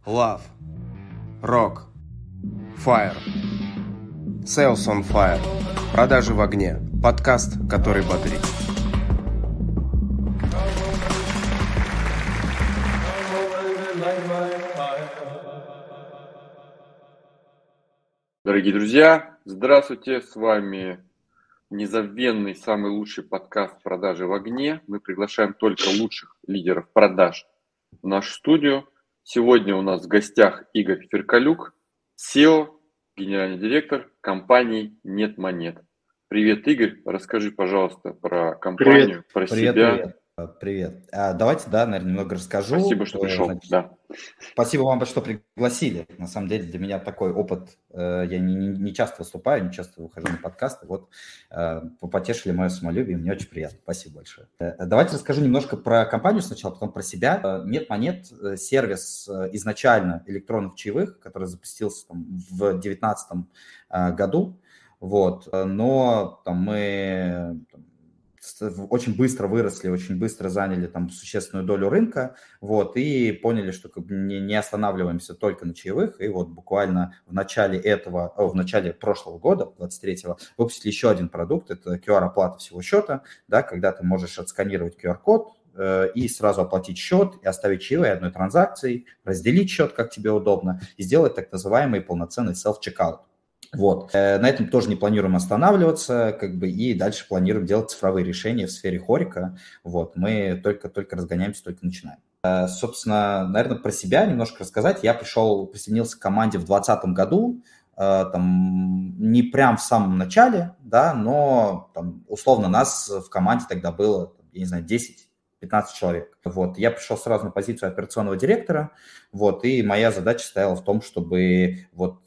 Love, Rock, Fire, Sales on Fire, продажи в огне, подкаст, который бодрит. Дорогие друзья, здравствуйте, с вами незабвенный, самый лучший подкаст «Продажи в огне». Мы приглашаем только лучших лидеров продаж в нашу студию. Сегодня у нас в гостях Игорь Феркалюк, SEO, генеральный директор компании «Нет монет». Привет, Игорь, расскажи, пожалуйста, про компанию, про себя. Привет. Давайте, наверное, немного расскажу. Спасибо, что пришел. Спасибо вам, что пригласили. На самом деле для меня такой опыт. Я не часто выступаю, не часто выхожу на подкасты. Вот потешили мое самолюбие, мне очень приятно. Спасибо большое. Давайте расскажу немножко про компанию сначала, потом про себя. «Нет монет» – сервис изначально электронных чаевых, который запустился в 2019 году. Вот. Но мы очень быстро выросли, очень быстро заняли существенную долю рынка, вот, и поняли, что не останавливаемся только на чаевых, и вот буквально в начале прошлого года, 23-го, выпустили еще один продукт, это QR-оплата всего счета, да, когда ты можешь отсканировать QR-код, и сразу оплатить счет, и оставить чаевые одной транзакцией, разделить счет, как тебе удобно, и сделать так называемый полноценный self-checkout. Вот. На этом тоже не планируем останавливаться, и дальше планируем делать цифровые решения в сфере хорика. Вот. Мы только разгоняемся, только начинаем. Собственно, наверное, про себя немножко рассказать. Я присоединился к команде в 2020 году, не прям в самом начале, да, но условно нас в команде тогда было, 10-15 человек. Вот. Я пришел сразу на позицию операционного директора, вот, и моя задача стояла в том, чтобы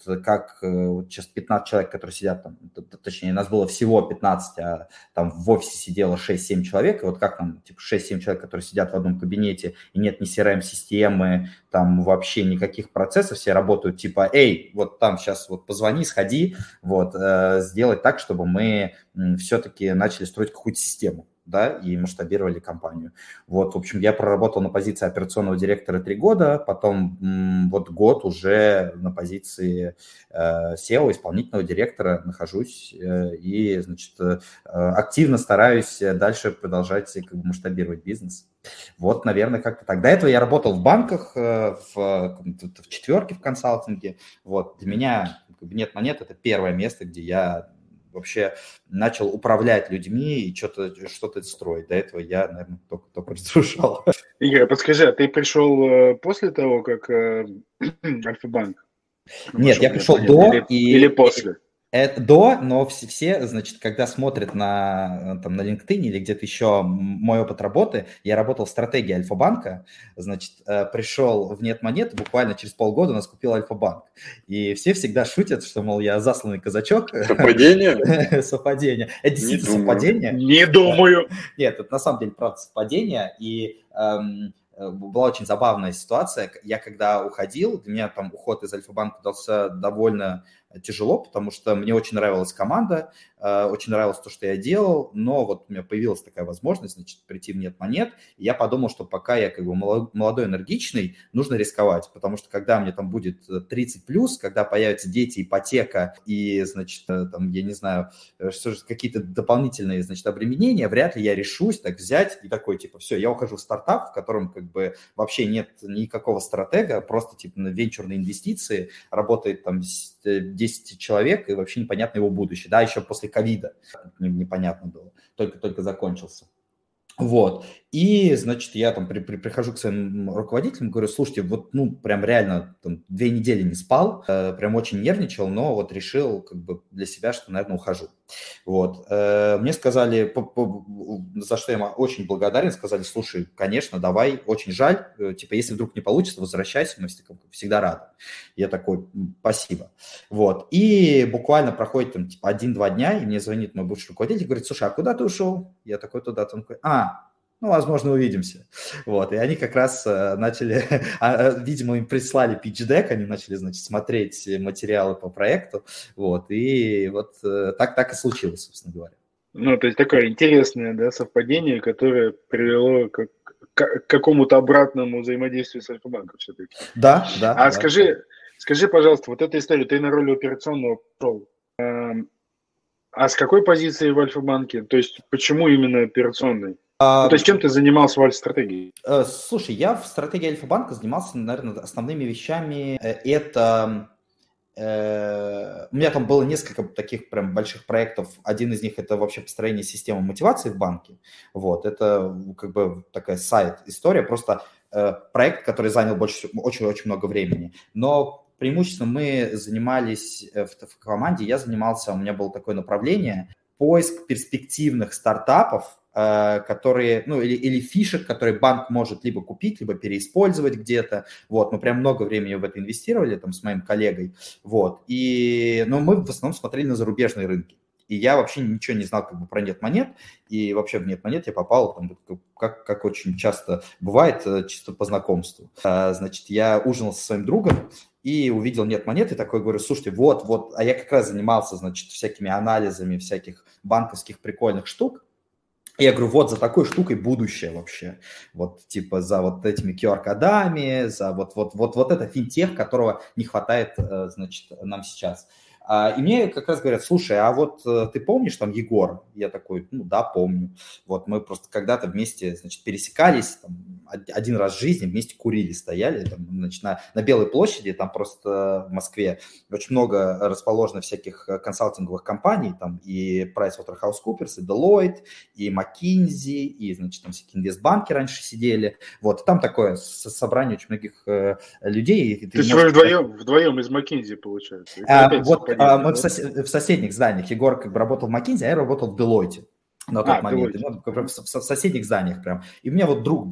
сейчас 15 человек, которые сидят точнее, нас было всего 15, а в офисе сидело 6-7 человек, и вот 6-7 человек, которые сидят в одном кабинете, и нет ни CRM-системы, вообще никаких процессов, все работают эй, вот сейчас позвони, сходи, вот, сделать так, чтобы мы все-таки начали строить какую-то систему, да, и масштабировали компанию. Вот, в общем, я проработал на позиции операционного директора 3 года, потом год уже на позиции SEO, исполнительного директора нахожусь и, активно стараюсь дальше продолжать масштабировать бизнес. Вот, наверное, как-то так. До этого я работал в банках, в четверке в консалтинге. Вот, для меня «Нет монет» – это первое место, где я вообще начал управлять людьми и что-то строить. До этого я, наверное, только разрушал. Игорь, подскажи, а ты пришел после того, как Альфа-банк? Нет, я пришел до или после? До, но все, когда смотрят на LinkedIn или где-то еще мой опыт работы, я работал в стратегии Альфа-банка, пришел в «Нет монет», буквально через полгода нас купил Альфа-банк. И все всегда шутят, что, мол, я засланный казачок. Совпадение? Совпадение. Это действительно совпадение. Не думаю. Нет, это на самом деле правда совпадение. И была очень забавная ситуация. Я когда уходил, для меня уход из Альфа-банка дался довольно тяжело, потому что мне очень нравилась команда, очень нравилось то, что я делал, но вот у меня появилась такая возможность, прийти в «Нет монет», и я подумал, что пока я молодой, энергичный, нужно рисковать, потому что когда мне будет 30+, когда появятся дети, ипотека и, я не знаю, какие-то дополнительные, обременения, вряд ли я решусь взять и такой, все, я ухожу в стартап, в котором вообще нет никакого стратега, просто на венчурные инвестиции, работает 10 человек, и вообще непонятно его будущее. Да, еще после ковида непонятно было, только закончился. Вот, и, я прихожу к своим руководителям, говорю: слушайте, прям реально 2 недели не спал, прям очень нервничал, но решил для себя, что, наверное, ухожу. Вот, мне сказали, за что я очень благодарен, сказали: слушай, конечно, давай, очень жаль, если вдруг не получится, возвращайся, мы всегда рады. Я такой: спасибо. Вот, и буквально проходит 1-2 дня, и мне звонит мой бывший руководитель, говорит: слушай, а куда ты ушел? Я такой: туда-то. Он такой: возможно, увидимся. Вот, и они как раз начали, видимо, им прислали питч-дек, они начали, смотреть материалы по проекту, вот, и вот так и случилось, собственно говоря. То есть такое интересное, да, совпадение, которое привело к к какому-то обратному взаимодействию с Альфа-банком все-таки. Да. Скажи, пожалуйста, вот эта история, ты на роли операционного пошел. А с какой позиции в Альфа-банке? То есть почему именно операционной? То есть чем ты занимался в Альфа-стратегии? Слушай, я в стратегии Альфа-банка занимался, наверное, основными вещами. Это... У меня там было несколько таких прям больших проектов. Один из них – это вообще построение системы мотивации в банке. Вот, это как бы такая сайт-история, просто проект, который занял очень-очень много времени. Но преимущественно мы занимались в команде, у меня было такое направление – поиск перспективных стартапов, которые, или фишек, которые банк может либо купить, либо переиспользовать где-то, вот, мы прям много времени в это инвестировали, там, с моим коллегой, вот, но мы в основном смотрели на зарубежные рынки, и я вообще ничего не знал как бы про нет-монет, и вообще в нет-монет я попал, там, как очень часто бывает, чисто по знакомству. Значит, я ужинал со своим другом, и увидел нет-монет, и такой говорю, слушайте, вот, а я как раз занимался, значит, всякими анализами всяких банковских прикольных штук. Я говорю, вот за такой штукой будущее вообще. Вот типа за вот этими QR-кодами, за вот это финтех, которого не хватает, значит, нам сейчас. И мне как раз говорят, слушай, а вот ты помнишь там Егор? Я такой, да, помню. Вот мы просто когда-то вместе, значит, пересекались, там, один раз в жизни вместе курили, стояли, там, значит, на Белой площади, там просто в Москве очень много расположено всяких консалтинговых компаний, там и PricewaterhouseCoopers, и Deloitte, и McKinsey, и, значит, там всякие инвестбанки раньше сидели. Вот, там такое собрание очень многих людей. То есть вы вдвоем из McKinsey, получается? Мы в соседних зданиях. Егор как бы работал в McKinsey, а я работал в Deloitte на тот момент. В соседних зданиях прям. И у меня вот друг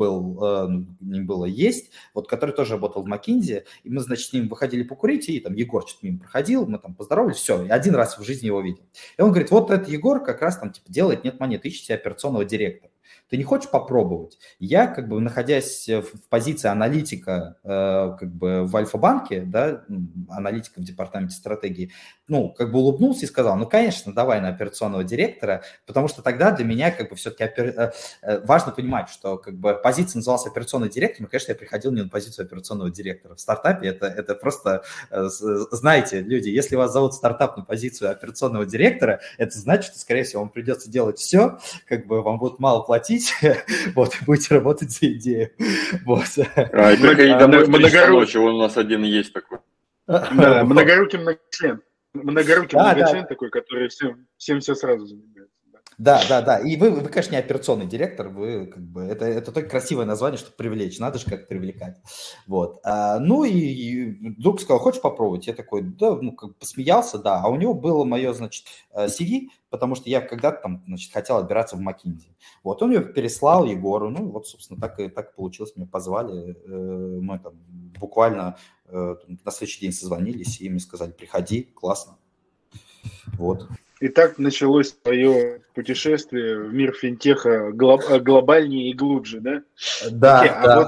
есть, вот, который тоже работал в McKinsey, и мы, значит, с ним выходили покурить, и там Егор что-то мимо проходил, мы там поздоровались, все, и один раз в жизни его видел. И он говорит, вот этот Егор как раз там типа делает нет-монет, ищет себе операционного директора. Ты не хочешь попробовать? Я, как бы, находясь в позиции аналитика, как бы, в Альфа-банке, да, аналитика в департаменте стратегии, как бы улыбнулся и сказал, конечно, давай на операционного директора, потому что тогда для меня, как бы, все-таки важно понимать, что, как бы, позиция называлась операционный директор, но, конечно, я приходил не на позицию операционного директора. В стартапе это просто, знаете, люди, если вас зовут в стартап на позицию операционного директора, это значит, что, скорее всего, вам придется делать все, как бы, вам будут мало платить, вот, будете работать за идею. Вот. И приходить домой в 3 часа ночи, он у нас один есть такой. Да, многорукий многочлен. Многочлен такой, который всем все сразу занимается. Да. И вы, конечно, не операционный директор, вы как бы это только красивое название, чтобы привлечь, надо же как привлекать. Вот. И друг сказал, хочешь попробовать? Я такой, да, как бы посмеялся, да. А у него было мое, значит, CV, потому что я когда-то там, значит, хотел отбираться в McKinsey. Вот, он ее переслал Егору, вот, собственно, так и получилось, меня позвали, мы там буквально на следующий день созвонились, и мне сказали, приходи, классно. Вот. И так началось твое путешествие в мир финтеха глобальнее и глубже, да? Да.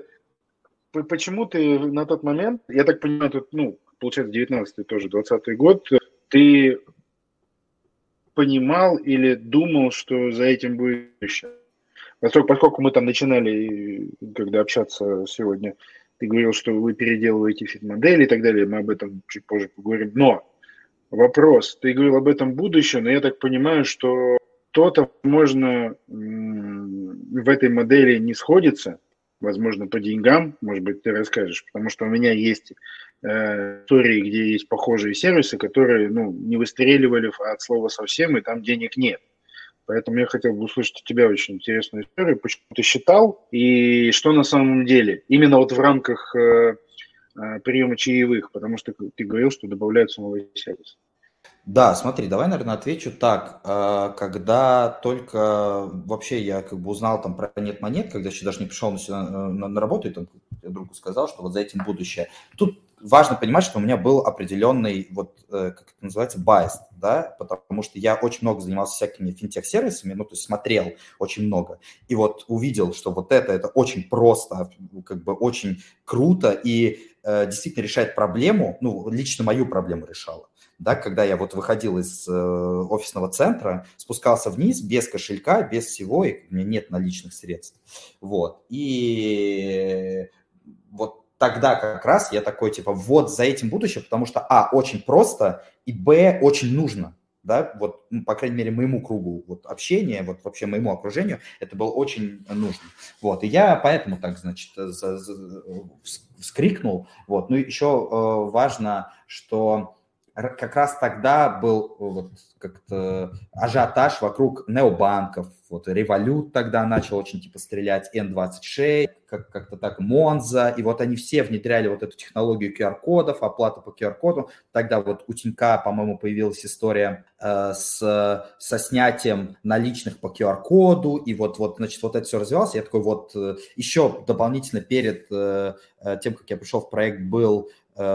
Почему ты на тот момент, я так понимаю, тут, получается, 19-й тоже, 20-й год, ты понимал или думал, что за этим будет будущее? Поскольку мы там начинали, когда общаться сегодня, ты говорил, что вы переделываете фит-модели и так далее, мы об этом чуть позже поговорим, но вопрос, ты говорил об этом будущем, но я так понимаю, что кто-то, можно, в этой модели не сходится, возможно, по деньгам, может быть, ты расскажешь, потому что у меня есть истории, где есть похожие сервисы, которые, не выстреливали от слова совсем, и там денег нет. Поэтому я хотел бы услышать от тебя очень интересную историю, почему ты считал, и что на самом деле, именно вот в рамках приема чаевых, потому что ты говорил, что добавляются новые сервисы. Да, смотри, давай, наверное, отвечу так. Когда только вообще я как бы узнал там про нет-монет, когда еще даже не пришел на работу, и там я другу сказал, что вот за этим будущее. Тут важно понимать, что у меня был определенный, вот, как это называется, bias, да, потому что я очень много занимался всякими финтех-сервисами, ну, то есть смотрел очень много, и вот увидел, что вот это очень просто, как бы очень круто и действительно решает проблему, ну, лично мою проблему решала. Да, когда я вот выходил из офисного центра, спускался вниз без кошелька, без всего, и у меня нет наличных средств. Вот. И вот тогда как раз я такой, типа, вот за этим будущее, потому что, очень просто, и, очень нужно. Да, вот, ну, по крайней мере, моему кругу вот, общения, вот вообще моему окружению, это было очень нужно. Вот, и я поэтому так, значит, вскрикнул. Вот, ну, еще важно, что как раз тогда был вот как-то ажиотаж вокруг необанков. Вот Revolut тогда начал очень типа стрелять, N26, как-то так, Monzo. И вот они все внедряли вот эту технологию QR-кодов, оплата по QR-коду. Тогда вот у Тинька, по-моему, появилась история со снятием наличных по QR-коду. И вот, значит, вот это все развивалось. Я такой вот еще дополнительно перед тем, как я пришел в проект, был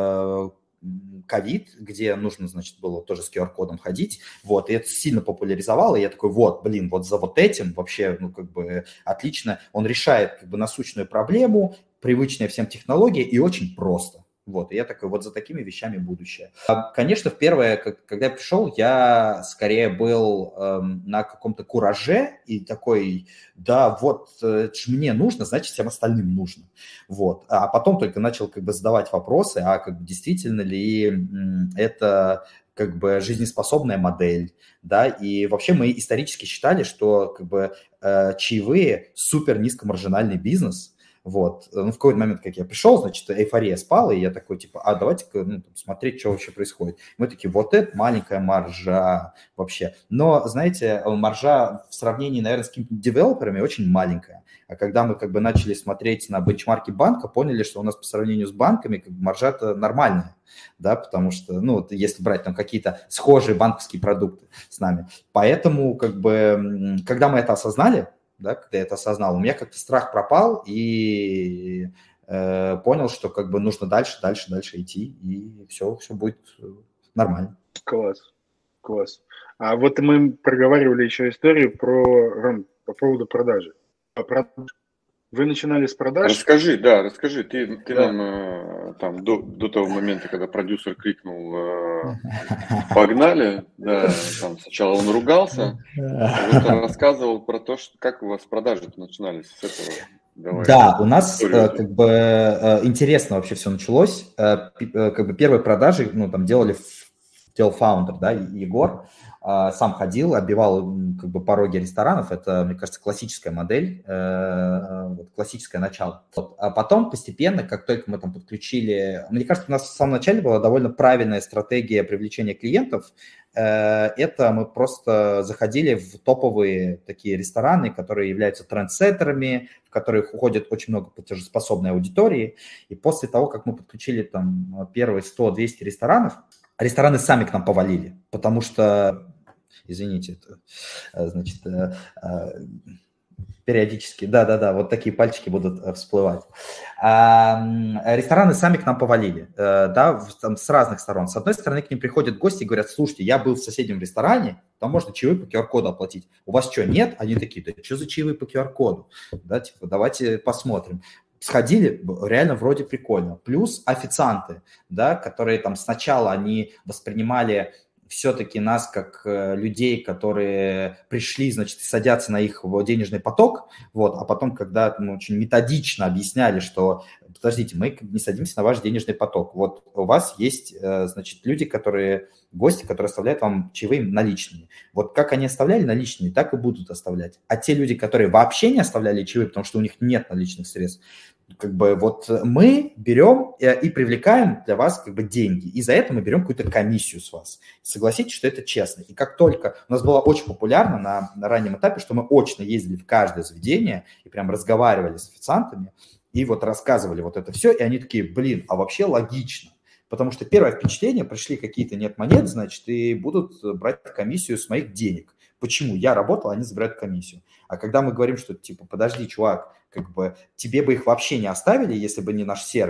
ковид, где нужно, значит, было тоже с QR-кодом ходить, вот, и это сильно популяризовало, и я такой, вот за вот этим вообще, ну, как бы, отлично, он решает, как бы, насущную проблему, привычная всем технология и очень просто. Вот, и я такой, вот за такими вещами будущее. Конечно, первое, когда я пришел, я скорее был на каком-то кураже и такой, да, вот, это же мне нужно, значит, всем остальным нужно. Вот, а потом только начал как бы задавать вопросы, как бы действительно ли это как бы жизнеспособная модель, да, и вообще мы исторически считали, что как бы чаевые супер низкомаржинальный бизнес. Вот, ну, в какой-то момент, как я пришел, значит, эйфория спала, и я такой, типа, давайте-ка смотреть, что вообще происходит. Мы такие, вот это маленькая маржа вообще. Но, знаете, маржа в сравнении, наверное, с какими-то девелоперами очень маленькая. А когда мы как бы начали смотреть на бенчмарки банка, поняли, что у нас по сравнению с банками как бы маржа-то нормальная, да, потому что, ну, если брать там какие-то схожие банковские продукты с нами. Поэтому, как бы, когда мы это осознали, да, когда я это осознал, у меня как-то страх пропал, и понял, что как бы нужно дальше идти, и все будет нормально. Класс. А вот мы проговаривали еще историю по поводу продажи. Вы начинали с продаж? Расскажи, ты нам там до того момента, когда продюсер крикнул «погнали», да, там сначала он ругался, а вот рассказывал про то, что как у вас продажи-то начинались с этого. Давай. Да, у нас как бы интересно вообще все началось. Как бы первые продажи, ну, там делал фаундер, да, Егор. Сам ходил, оббивал как бы пороги ресторанов. Это, мне кажется, классическая модель, классическое начало. Вот. А потом постепенно, как только мы там подключили... Мне кажется, у нас в самом начале была довольно правильная стратегия привлечения клиентов. Это мы просто заходили в топовые такие рестораны, которые являются трендсеттерами, в которых уходит очень много платежеспособной аудитории. И после того, как мы подключили там первые 100-200 ресторанов, рестораны сами к нам повалили, потому что, извините, это, значит, периодически, да, вот такие пальчики будут всплывать. Рестораны сами к нам повалили, да, там с разных сторон. С одной стороны, к ним приходят гости и говорят, слушайте, я был в соседнем ресторане, там можно чаевые по QR-коду оплатить. У вас что, нет? Они такие, да что за чаевые по QR-коду? Да, типа, давайте посмотрим. Сходили, реально вроде прикольно. Плюс официанты, да, которые там сначала они воспринимали все-таки нас как людей, которые пришли, значит, и садятся на их денежный поток, вот, а потом, когда мы очень методично объясняли, что, подождите, мы не садимся на ваш денежный поток, вот у вас есть, значит, люди, гости, которые оставляют вам чаевые наличными. Вот как они оставляли наличными, так и будут оставлять. А те люди, которые вообще не оставляли чаевые, потому что у них нет наличных средств, как бы вот мы берем и привлекаем для вас как бы деньги, и за это мы берем какую-то комиссию с вас. Согласитесь, что это честно. И как только у нас было очень популярно на раннем этапе, что мы очно ездили в каждое заведение и прям разговаривали с официантами, и вот рассказывали вот это все, и они такие, блин, а вообще логично. Потому что первое впечатление, пришли какие-то нет монет, значит, и будут брать комиссию с моих денег. Почему? Я работал, они забирают комиссию. А когда мы говорим, что типа, подожди, чувак, как бы тебе бы их вообще не оставили, если бы не наш сервис,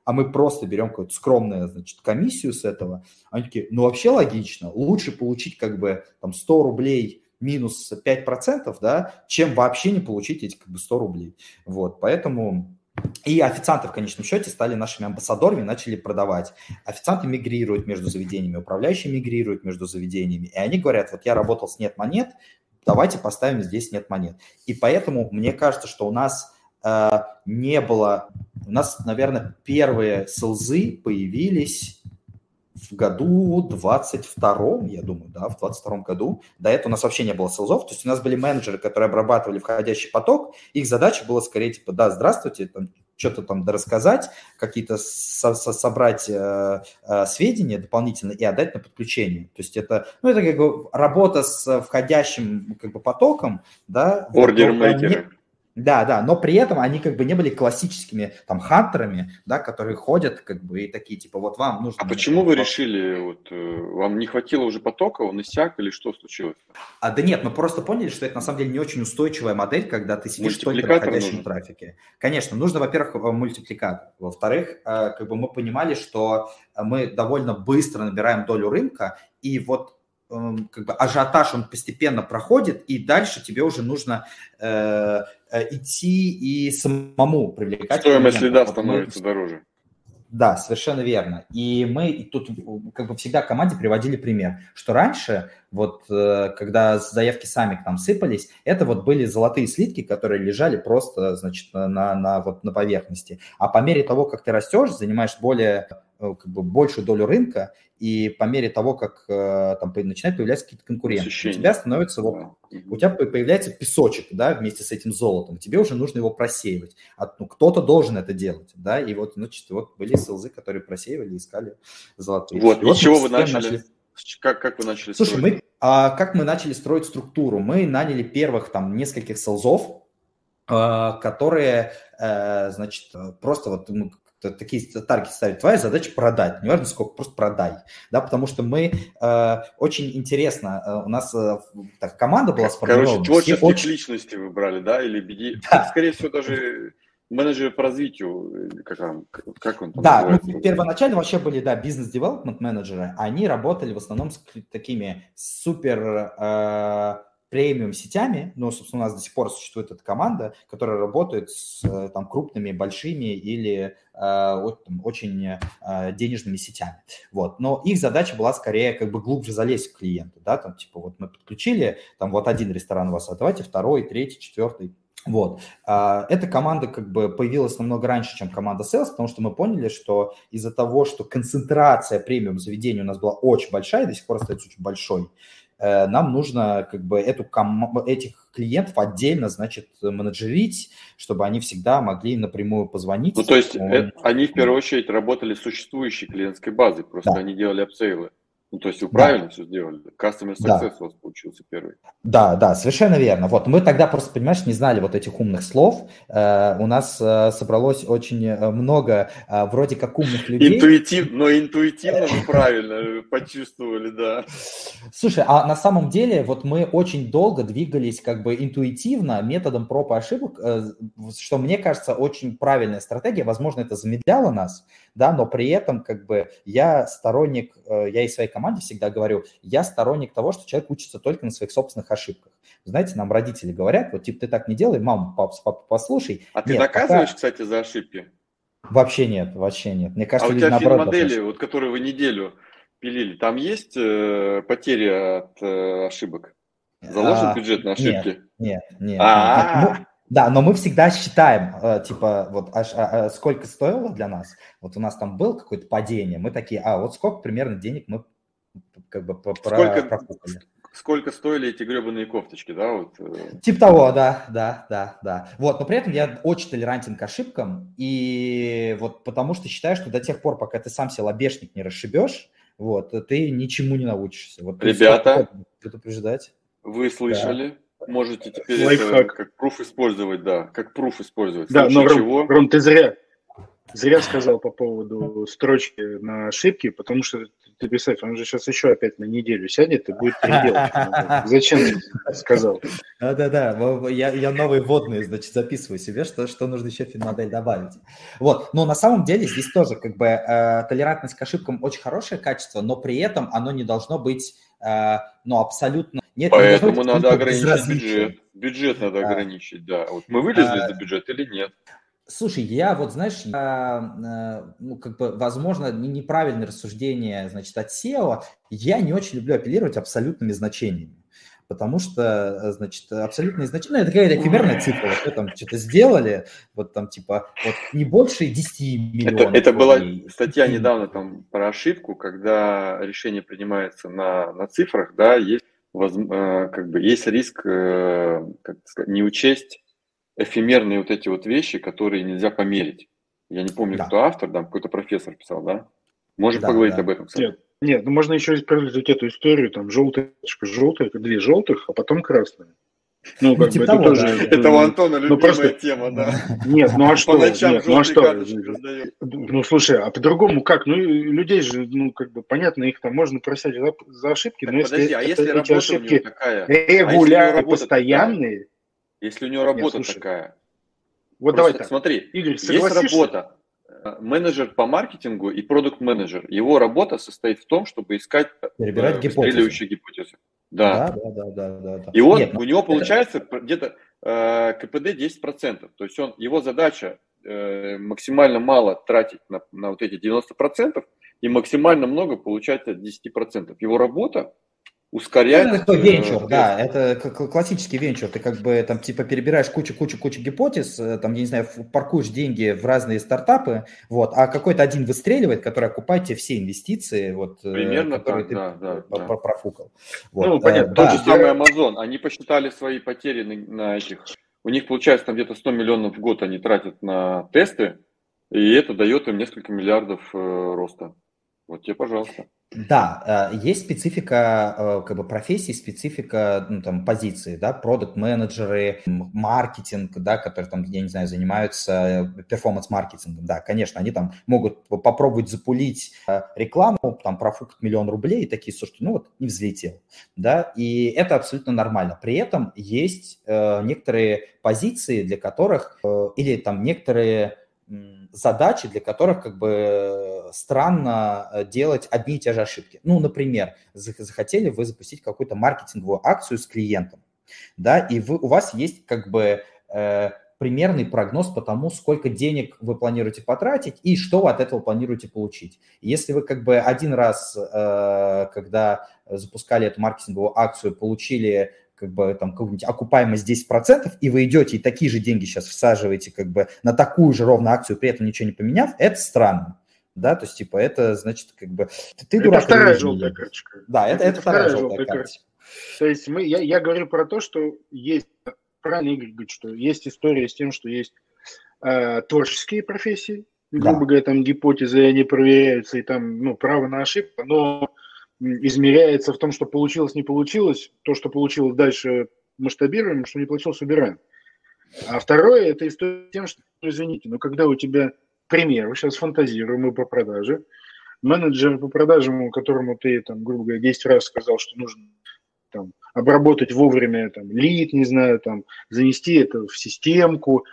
а мы просто берем какую-то скромную, значит, комиссию с этого, они такие, ну, вообще логично, лучше получить как бы там 100 рублей минус 5%, да, чем вообще не получить эти как бы 100 рублей. Вот, поэтому... И официанты в конечном счете стали нашими амбассадорами, начали продавать. Официанты мигрируют между заведениями, управляющие мигрируют между заведениями. И они говорят, вот я работал с нет монет, давайте поставим здесь нет монет. И поэтому мне кажется, что у нас не было... У нас, наверное, первые селзы появились в году 22-м, я думаю, да, в 22-м году. До этого у нас вообще не было селзов. То есть у нас были менеджеры, которые обрабатывали входящий поток. Их задача была скорее типа, да, здравствуйте, там, что-то там рассказать, какие-то собрать сведения дополнительно и отдать на подключение. То есть это, ну, это как бы работа с входящим как бы потоком, да. Ордер-мейкеры. Да, но при этом они как бы не были классическими там хантерами, да, которые ходят как бы и такие типа вот вам нужно... А почему вы решили, вот вам не хватило уже потока, он иссяк или что случилось? Да нет, мы просто поняли, что это на самом деле не очень устойчивая модель, когда ты сидишь только на входящем трафике. Конечно, нужно, во-первых, мультипликатор. Во-вторых, как бы мы понимали, что мы довольно быстро набираем долю рынка, и вот как бы ажиотаж, он постепенно проходит, и дальше тебе уже нужно идти и самому привлекать. Стоимость лида становится дороже. Да, совершенно верно. И мы тут как бы всегда в команде приводили пример, что раньше, вот когда заявки сами к нам сыпались, это вот были золотые слитки, которые лежали просто, значит, на поверхности. А по мере того, как ты растешь, занимаешь как бы большую долю рынка, и по мере того, как там начинают появляться какие-то конкуренты, у тебя становится у тебя появляется песочек, да, вместе с этим золотом, тебе уже нужно его просеивать. Кто-то должен это делать, да, и вот, значит, вот были селзы, которые просеивали, искали золотые. Вот, и с чего вы начали? Как вы начали строить? Слушай, как мы начали строить структуру? Мы наняли первых там нескольких селзов, которые, значит, просто вот такие таргеты ставят. Твоя задача продать, не важно сколько, просто продай, да, потому что мы очень интересно, у нас команда была сформирована. Короче, творческие личности вы брали, да, или BD, да. Скорее всего, даже менеджеры по развитию, как он там называется? Ну, первоначально вообще были, да, бизнес-девелопмент менеджеры, они работали в основном с такими супер премиум сетями, но, собственно, у нас до сих пор существует эта команда, которая работает с там, крупными, большими или очень денежными сетями. Вот. Но их задача была скорее как бы глубже залезть в клиента, да, там типа вот мы подключили, там вот один ресторан у вас, а давайте второй, третий, четвертый. Вот. Эта команда как бы появилась намного раньше, чем команда Sales, потому что мы поняли, что из-за того, что концентрация премиум заведений у нас была очень большая, и до сих пор остается очень большой, нам нужно как бы этих клиентов отдельно, значит, менеджерить, чтобы они всегда могли напрямую позвонить. Ну, то есть они в первую очередь работали с существующей клиентской базой, просто они делали апсейлы. Ну, то есть вы правильно все сделали. Customer Success у вас получился первый. Да, совершенно верно. Вот мы тогда просто, понимаешь, не знали вот этих умных слов. У нас собралось очень много вроде как умных людей. Интуитивно вы правильно почувствовали, да. Слушай, а на самом деле вот мы очень долго двигались как бы интуитивно методом проб и ошибок, что мне кажется очень правильная стратегия. Возможно, это замедляло нас, да, но при этом как бы я и своей команде всегда говорю, я сторонник того, что человек учится только на своих собственных ошибках. Знаете, нам родители говорят, вот типа ты так не делай, мама, папа, послушай. А ты наказываешь, кстати, за ошибки? Вообще нет. Мне кажется, у тебя фин-модели, вот которые вы неделю пилили, там есть потери от ошибок? Заложен бюджет на ошибки? Нет. Да, но мы всегда считаем, типа, вот сколько стоило для нас. Вот у нас там было какое-то падение, мы такие, вот сколько примерно денег мы как бы профукали. Сколько стоили эти гребаные кофточки, да? Вот. Типа того, да. Вот, но при этом я очень толерантен к ошибкам, и вот потому что считаю, что до тех пор, пока ты сам себе лобешник не расшибешь, вот, ты ничему не научишься. Вот, ребята, предупреждать. Вы слышали? Да. Можете теперь это как пруф использовать, да, как пруф использовать. Да, но, Ром, ты зря сказал по поводу строчки на ошибки, потому что ты представь, он же сейчас еще опять на неделю сядет и будет переделать. Зачем ты сказал? Да-да-да, я новые вводные, значит, записываю себе, что нужно еще финмодель добавить. Вот, но на самом деле здесь тоже как бы толерантность к ошибкам очень хорошее качество, но при этом оно не должно быть, ну, абсолютно... Нет, поэтому надо ограничить бюджет. Бюджет надо ограничить, да. Вот мы вылезли за бюджет или нет? Слушай, я вот, знаешь, ну, как бы, возможно, неправильное рассуждение, значит, от SEO. Я не очень люблю апеллировать абсолютными значениями, потому что, значит, абсолютные значения, ну, это какая-то эфемерная цифра, вот вы там что-то сделали, вот там, типа, вот не больше 10 миллионов. Это была статья недавно там про ошибку, когда решение принимается на цифрах, да, есть, как бы, есть риск, как сказать, не учесть эфемерные вот эти вот вещи, которые нельзя померить. Я не помню, кто автор, там какой-то профессор писал, да? Можем поговорить об этом, кстати. Нет, ну можно еще использовать эту историю, там желтая, две желтых, а потом красная. Ну, как бы это тоже... Это у Антона любимая тема, да. Нет, ну а что? По ночам желтые карточки раздает. Ну, слушай, а по-другому как? Ну, людей же, ну, как бы, понятно, их там можно просять за ошибки, но подожди, если эти ошибки такая, регулярно, постоянные... Если у него работа такая. Вот давай так. Смотри, Игорь, есть работа. Менеджер по маркетингу и продукт-менеджер. Его работа состоит в том, чтобы искать выстреливающие гипотезы. Да. И у него получается где-то КПД 10%. То есть его задача максимально мало тратить на вот эти 90% и максимально много получать от 10%. Его работа ускорять. Это такой венчур, да, это классический венчур. Ты как бы там типа перебираешь кучу гипотез, там, я не знаю, паркуешь деньги в разные стартапы, вот, а какой-то один выстреливает, который окупает тебе все инвестиции, вот, примерно которые так, ты профукал. Вот, ну, понятно. Тот же самый Amazon, они посчитали свои потери на этих, у них получается там где-то 100 миллионов в год они тратят на тесты, и это дает им несколько миллиардов роста. Вот тебе, пожалуйста. Да, есть специфика как бы профессии, специфика, ну, там, позиции, да, продакт-менеджеры, маркетинг, да, которые там, я не знаю, занимаются перформанс-маркетингом, да, конечно, они там могут попробовать запулить рекламу, там, профукать 1 000 000 рублей и такие, слушайте, ну вот, не взлетел, да, и это абсолютно нормально. При этом есть некоторые позиции, для которых, или там некоторые задачи, для которых как бы странно делать одни и те же ошибки. Ну, например, захотели вы запустить какую-то маркетинговую акцию с клиентом, да, и у вас есть как бы примерный прогноз по тому, сколько денег вы планируете потратить и что вы от этого планируете получить. Если вы как бы один раз, когда запускали эту маркетинговую акцию, получили как бы там какую-нибудь окупаемость 10%, и вы идете и такие же деньги сейчас всаживаете как бы на такую же ровно акцию, при этом ничего не поменяв, это странно. Да, то есть, типа, это значит, как бы... Ты это вторая желтая карточка. Да, это вторая желтая карточка. То есть я говорю про то, что есть, правильно Игорь говорит, что есть история с тем, что есть творческие профессии, грубо говоря, там гипотезы, они проверяются, и там, ну, право на ошибку, но измеряется в том, что получилось, не получилось, то, что получилось, дальше масштабируем, что не получилось, убираем. А второе, это история с тем, что, извините, но когда у тебя, пример, сейчас фантазируем мы по продаже, менеджер по продажам, которому ты, там, грубо говоря, 10 раз сказал, что нужно там обработать вовремя там лид, не знаю, там, занести это в системку,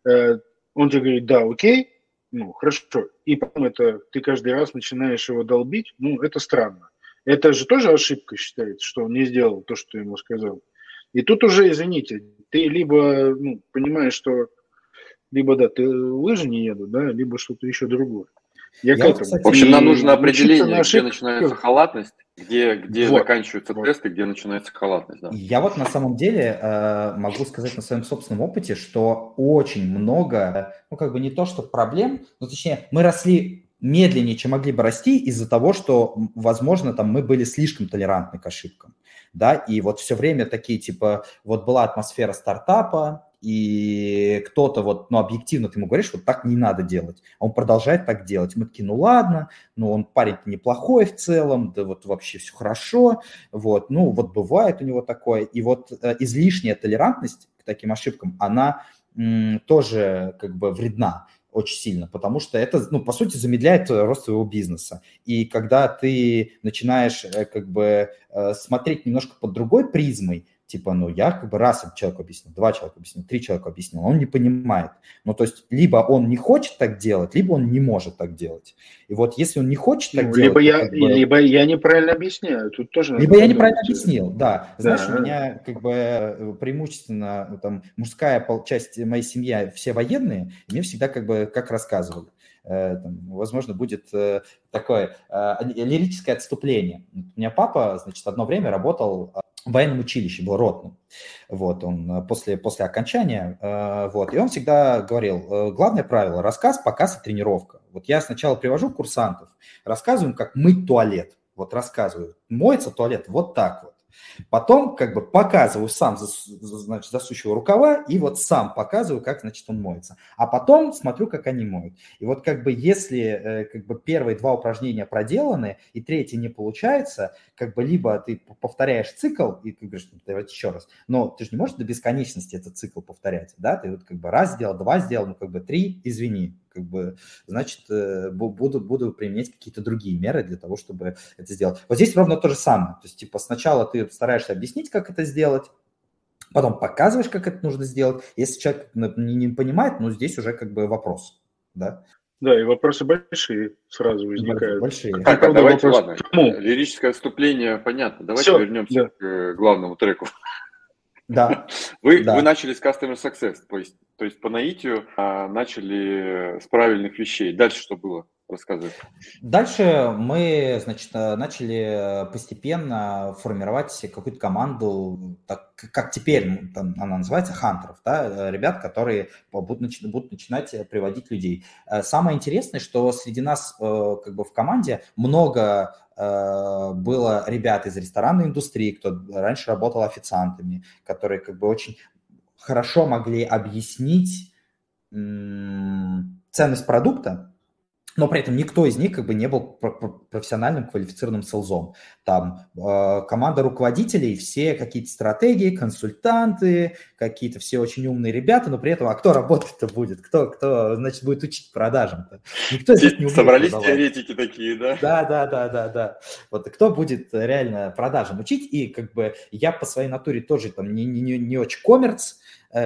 он тебе говорит, да, окей, ну, хорошо, и потом это ты каждый раз начинаешь его долбить, ну, это странно. Это же тоже ошибка считается, что он не сделал то, что ты ему сказал. И тут уже, извините, ты либо понимаешь, что либо, да, ты лыжи не едут, да, либо что-то еще другое. В общем, нам нужно определение, где начинается халатность, где заканчиваются тесты, где начинается халатность. Да. Я вот на самом деле могу сказать на своем собственном опыте, что очень много, ну, как бы не то, что проблем, но точнее, мы росли медленнее, чем могли бы расти из-за того, что, возможно, там мы были слишком толерантны к ошибкам, да, и вот все время такие, типа, вот была атмосфера стартапа, и кто-то вот, ну, объективно ты ему говоришь, вот так не надо делать, а он продолжает так делать. Мы такие, ну, ладно, ну, он парень-то неплохой в целом, да вот вообще все хорошо, вот, ну, вот бывает у него такое, и вот излишняя толерантность к таким ошибкам, она тоже как бы вредна. очень сильно, потому что это, ну, по сути, замедляет рост твоего бизнеса. И когда ты начинаешь как бы смотреть немножко под другой призмой, типа, ну, я как бы раз человеку объяснил, 2 человека объяснил, 3 человека объяснил, он не понимает. Ну, то есть, либо он не хочет так делать, либо он не может так делать. И вот если он не хочет так делать... Либо я неправильно объясняю, тут тоже... Либо я неправильно объяснил, да. Знаешь, у меня как бы преимущественно там мужская часть моей семьи, все военные, и мне всегда как бы как рассказывали. Там, возможно, будет такое лирическое отступление. У меня папа, значит, одно время работал в военном училище, был ротным. Вот, он после окончания, вот, и он всегда говорил, главное правило – рассказ, показ и тренировка. Вот я сначала привожу курсантов, рассказываю им, как мыть туалет. Вот рассказываю, моется туалет вот так вот. Потом как бы показываю сам, значит, засучиваю рукава и вот сам показываю, как, значит, он моется. А потом смотрю, как они моют. И вот как бы если как бы первые 2 упражнения проделаны и третье не получается, как бы либо ты повторяешь цикл и ты говоришь, давайте еще раз, но ты же не можешь до бесконечности этот цикл повторять, да? Ты вот как бы раз сделал, 2 сделал, ну как бы 3, извини. Как бы, значит, буду применять какие-то другие меры для того, чтобы это сделать. Вот здесь ровно то же самое. То есть, типа, сначала ты стараешься объяснить, как это сделать, потом показываешь, как это нужно сделать. Если человек не понимает, ну, здесь уже как бы вопрос, да? Да, и вопросы большие сразу возникают. Большие. Так, давайте, ладно, лирическое отступление, понятно. Давайте вернемся к главному треку. Да. Вы начали с Customer Success, то есть по наитию начали с правильных вещей. Дальше что было? Рассказывай. Дальше мы, значит, начали постепенно формировать какую-то команду, так, как теперь она называется, хантеров, да, ребят, которые будут начинать приводить людей. Самое интересное, что среди нас как бы в команде много было ребят из ресторанной индустрии, кто раньше работал официантами, которые как бы очень хорошо могли объяснить ценность продукта, но при этом никто из них как бы не был профессиональным квалифицированным селзом. Там команда руководителей, все какие-то стратегии, консультанты, какие-то все очень умные ребята, но при этом, а кто работать-то будет? Кто, значит, будет учить продажам-то? Никто здесь не умеет. Собрались теоретики такие, да? Да. Вот кто будет реально продажам учить? И как бы я по своей натуре тоже там не очень коммерц,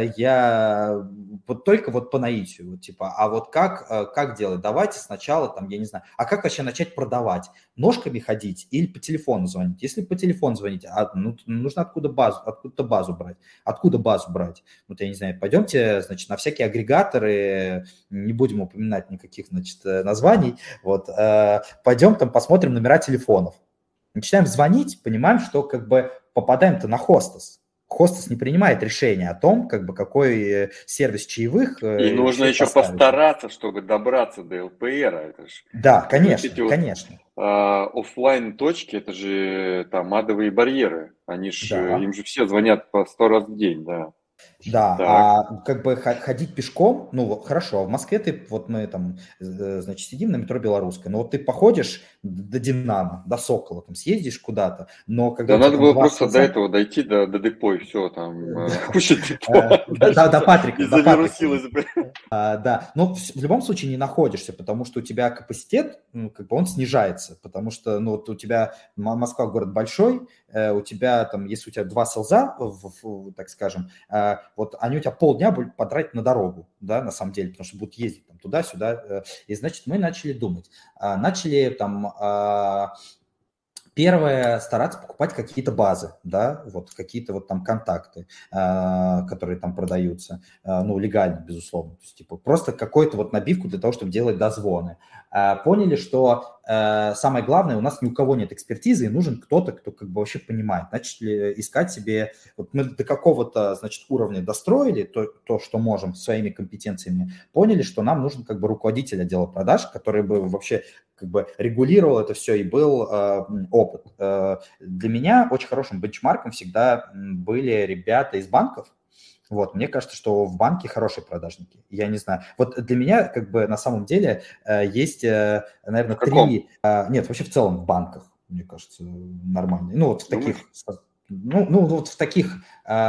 я вот только вот по наитию, вот, типа, а вот как делать? Давайте сначала, там, я не знаю, а как вообще начать продавать? Ножками ходить или по телефону звонить? Если по телефону звонить, нужно откуда-то базу брать. Откуда базу брать? Вот я не знаю, пойдемте, значит, на всякие агрегаторы, не будем упоминать никаких, значит, названий, вот, пойдем там посмотрим номера телефонов. Начинаем звонить, понимаем, что как бы попадаем-то на хостес. Хостес не принимает решение о том, как бы, какой сервис чаевых. И нужно еще постараться, чтобы добраться до ЛПРа. Это ж, да, конечно, конечно. Оффлайн точки, это же там адовые барьеры. Они ж, им же все звонят по 100 раз в день, да. Да, так. А как бы ходить пешком, ну хорошо, в Москве ты, вот мы там, значит, сидим на метро Белорусская, но вот ты походишь до Динамо, до Сокола, там съездишь куда-то, но когда... Да надо было просто до этого дойти, до депо, и все, там, куча депо. До Патрика. Завирусилось. Да, но в любом случае не находишься, потому что у тебя капацитет, ну, как бы он снижается, потому что, ну, вот у тебя Москва город большой, у тебя там, если у тебя 2 селза, так скажем, вот они у тебя полдня будут потратить на дорогу, да, на самом деле, потому что будут ездить там туда-сюда. И, значит, мы начали думать. Начали там первое стараться покупать какие-то базы, да, вот какие-то вот там контакты, которые там продаются, ну, легально, безусловно. То есть, типа, просто какую-то вот набивку для того, чтобы делать дозвоны. Поняли, что самое главное, у нас ни у кого нет экспертизы, и нужен кто-то, кто как бы вообще понимает. Начали искать себе, вот мы до какого-то, значит, уровня достроили то, что можем своими компетенциями, поняли, что нам нужен как бы руководитель отдела продаж, который бы вообще как бы регулировал это все и был опыт. Для меня очень хорошим бенчмарком всегда были ребята из банков. Вот, мне кажется, что в банке хорошие продажники. Я не знаю. Вот для меня, как бы, на самом деле, есть, наверное, 3... Нет, вообще в целом в банках, мне кажется, нормальные. Ну, вот в таких... Ну, вот в таких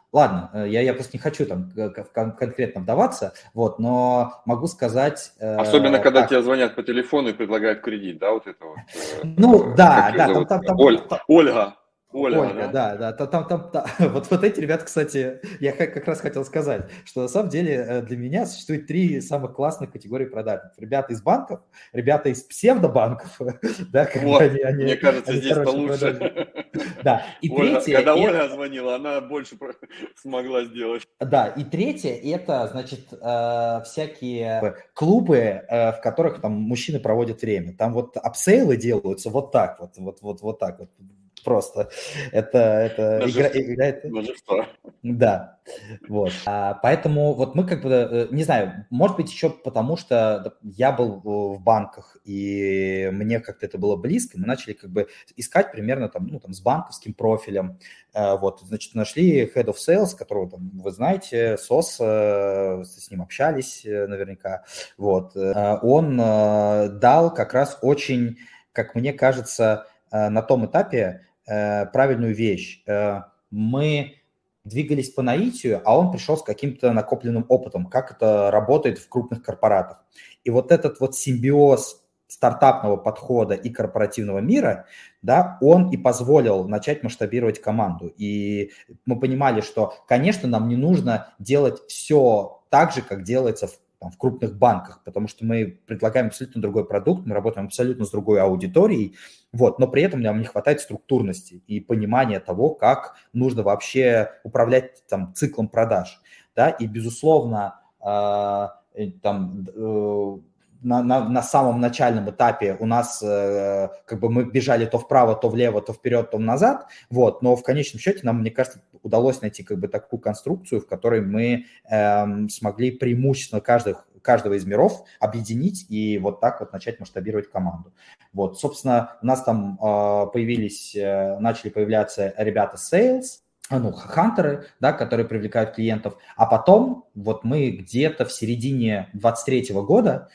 ладно, я просто не хочу там конкретно вдаваться, вот, но могу сказать... Особенно, когда тебе звонят по телефону и предлагают кредит, да, вот это вот. Ну, да, Ольга. Ольга, да. Вот эти ребята, кстати, я как раз хотел сказать, что на самом деле для меня существует 3 самых классных категории продаж. Ребята из банков, ребята из псевдобанков, да, вот, мне кажется, здесь получше. Да, и третье... Когда Ольга звонила, она больше смогла сделать. Да, и третье, это, значит, всякие клубы, в которых там мужчины проводят время. Там вот апсейлы делаются вот так вот так вот. Просто это играет... Да, вот. Поэтому вот мы как бы, не знаю, может быть еще потому, что я был в банках, и мне как-то это было близко, мы начали как бы искать примерно там, ну, там с банковским профилем. Вот, значит, нашли Head of Sales, которого там, вы знаете, СОС, с ним общались наверняка. Вот, он дал как раз очень, как мне кажется, на том этапе правильную вещь. Мы двигались по наитию, а он пришел с каким-то накопленным опытом, как это работает в крупных корпоратах. И вот этот вот симбиоз стартапного подхода и корпоративного мира, да, он и позволил начать масштабировать команду. И мы понимали, что, конечно, нам не нужно делать все так же, как делается в крупных банках, потому что мы предлагаем абсолютно другой продукт, мы работаем абсолютно с другой аудиторией, вот, но при этом нам не хватает структурности и понимания того, как нужно вообще управлять там циклом продаж, да, и, безусловно, на самом начальном этапе у нас как бы мы бежали то вправо, то влево, то вперед, то назад, вот, но в конечном счете нам, мне кажется, удалось найти как бы такую конструкцию, в которой мы смогли преимущественно каждого из миров объединить и вот так вот начать масштабировать команду. Вот, собственно, у нас там начали появляться ребята sales, хантеры, да, которые привлекают клиентов, а потом вот мы где-то в середине 2023 года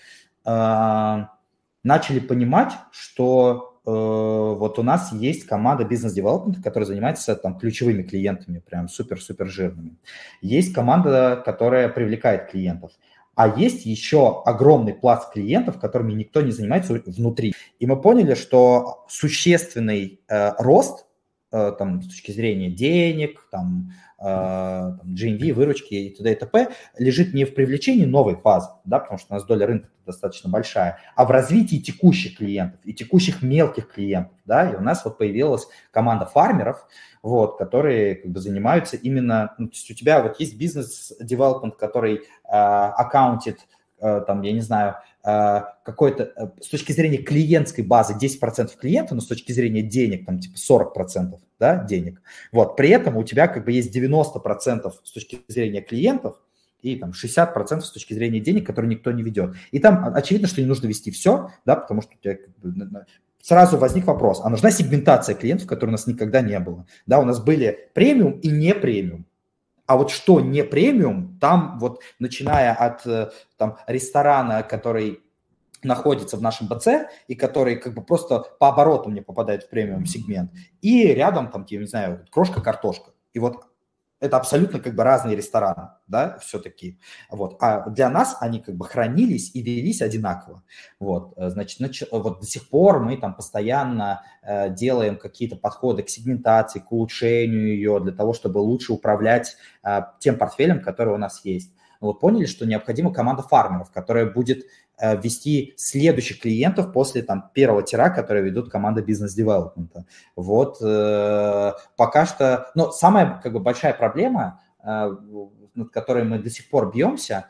начали понимать, что вот у нас есть команда бизнес-девелопмента, которая занимается там ключевыми клиентами, прям супер-супер жирными. Есть команда, которая привлекает клиентов. А есть еще огромный пласт клиентов, которыми никто не занимается внутри. И мы поняли, что существенный рост там, с точки зрения денег, там, GMV, выручки и т.д. и т.п. лежит не в привлечении новой базы, да, потому что у нас доля рынка достаточно большая, а в развитии текущих клиентов и текущих мелких клиентов. Да, и у нас вот появилась команда фармеров, вот, которые как бы занимаются именно, ну, то есть у тебя вот есть бизнес-девелопмент, который аккаунтит, там, я не знаю, какой-то, с точки зрения клиентской базы 10% клиента, но с точки зрения денег, там, типа 40%, да, денег. Вот, при этом у тебя как бы есть 90% с точки зрения клиентов и там 60% с точки зрения денег, которые никто не ведет. И там очевидно, что не нужно вести все, да, потому что у тебя как бы сразу возник вопрос, а нужна сегментация клиентов, которой у нас никогда не было. Да, у нас были премиум и не премиум. А вот что не премиум, там вот начиная от там, ресторана, который находится в нашем БЦ и который как бы просто по обороту мне попадает в премиум сегмент, и рядом там, я не знаю, крошка-картошка. И вот это абсолютно как бы разные рестораны, да, все-таки. Вот. А для нас они как бы хранились и велись одинаково. Вот. Значит, вот до сих пор мы там постоянно делаем какие-то подходы к сегментации, к улучшению ее, для того, чтобы лучше управлять тем портфелем, который у нас есть. Вот поняли, что необходима команда фармеров, которая будет вести следующих клиентов после там первого тира, которые ведут команда бизнес-девелопмента. Вот пока что, но самая как бы большая проблема, над которой мы до сих пор бьемся,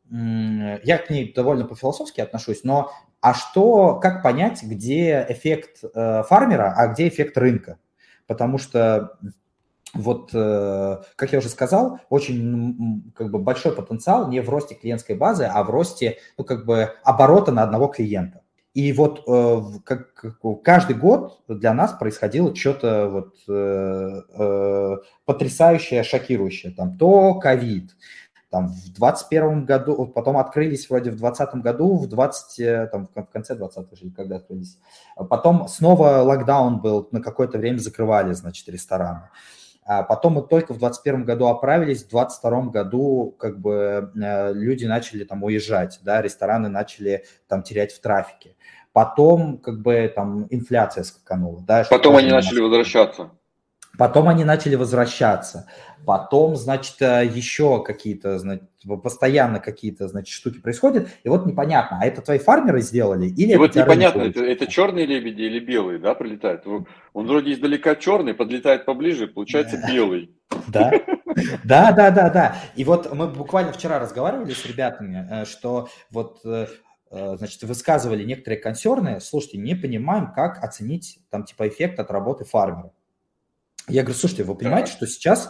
я к ней довольно по-философски отношусь, но как понять, где эффект фармера, а где эффект рынка? Потому что вот, как я уже сказал, очень как бы большой потенциал не в росте клиентской базы, а в росте, ну, как бы оборота на одного клиента. И вот каждый год для нас происходило что-то вот потрясающее, шокирующее. Там то ковид, там в 2021 году, потом открылись вроде в 2020 году, в конце 2020 или когда открылись. Потом снова локдаун был, на какое-то время закрывали, значит, рестораны. А потом мы только в 2021 году оправились, в 2022 году как бы люди начали там уезжать, да, рестораны начали там терять в трафике. Потом как бы там инфляция скаканула. Да, потом они начали возвращаться. Потом они начали возвращаться. Потом, значит, еще какие-то, значит, постоянно какие-то, значит, штуки происходят. И вот непонятно, а это твои фармеры сделали? Или и вот непонятно, это черные лебеди или белые, да, прилетают? Он вроде издалека черный, подлетает поближе, получается белый. Да, да. И вот мы буквально вчера разговаривали с ребятами, что вот, значит, высказывали некоторые консерны, слушайте, не понимаем, как оценить там типа эффект от работы фармера. Я говорю, слушайте, вы понимаете, что сейчас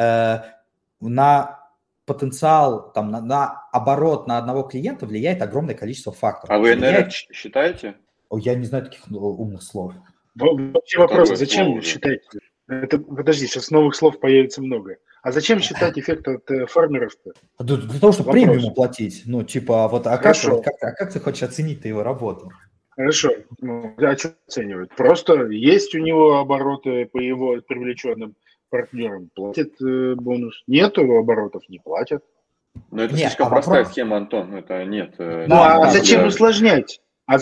на потенциал, там, на оборот на одного клиента влияет огромное количество факторов. А вы НР считаете? Я не знаю таких умных слов. Вообще вопрос, зачем считать? Подожди, сейчас новых слов появится много. А зачем считать эффект от фармеров-то? Для того, чтобы премиум платить. Ну, типа, вот, а как ты хочешь оценить его работу? Хорошо. А что оценивают? Просто есть у него обороты по его привлеченным партнерам, платит бонус. Нету оборотов, не платят. Но это слишком простая схема, Антон. Это нет. А зачем усложнять? А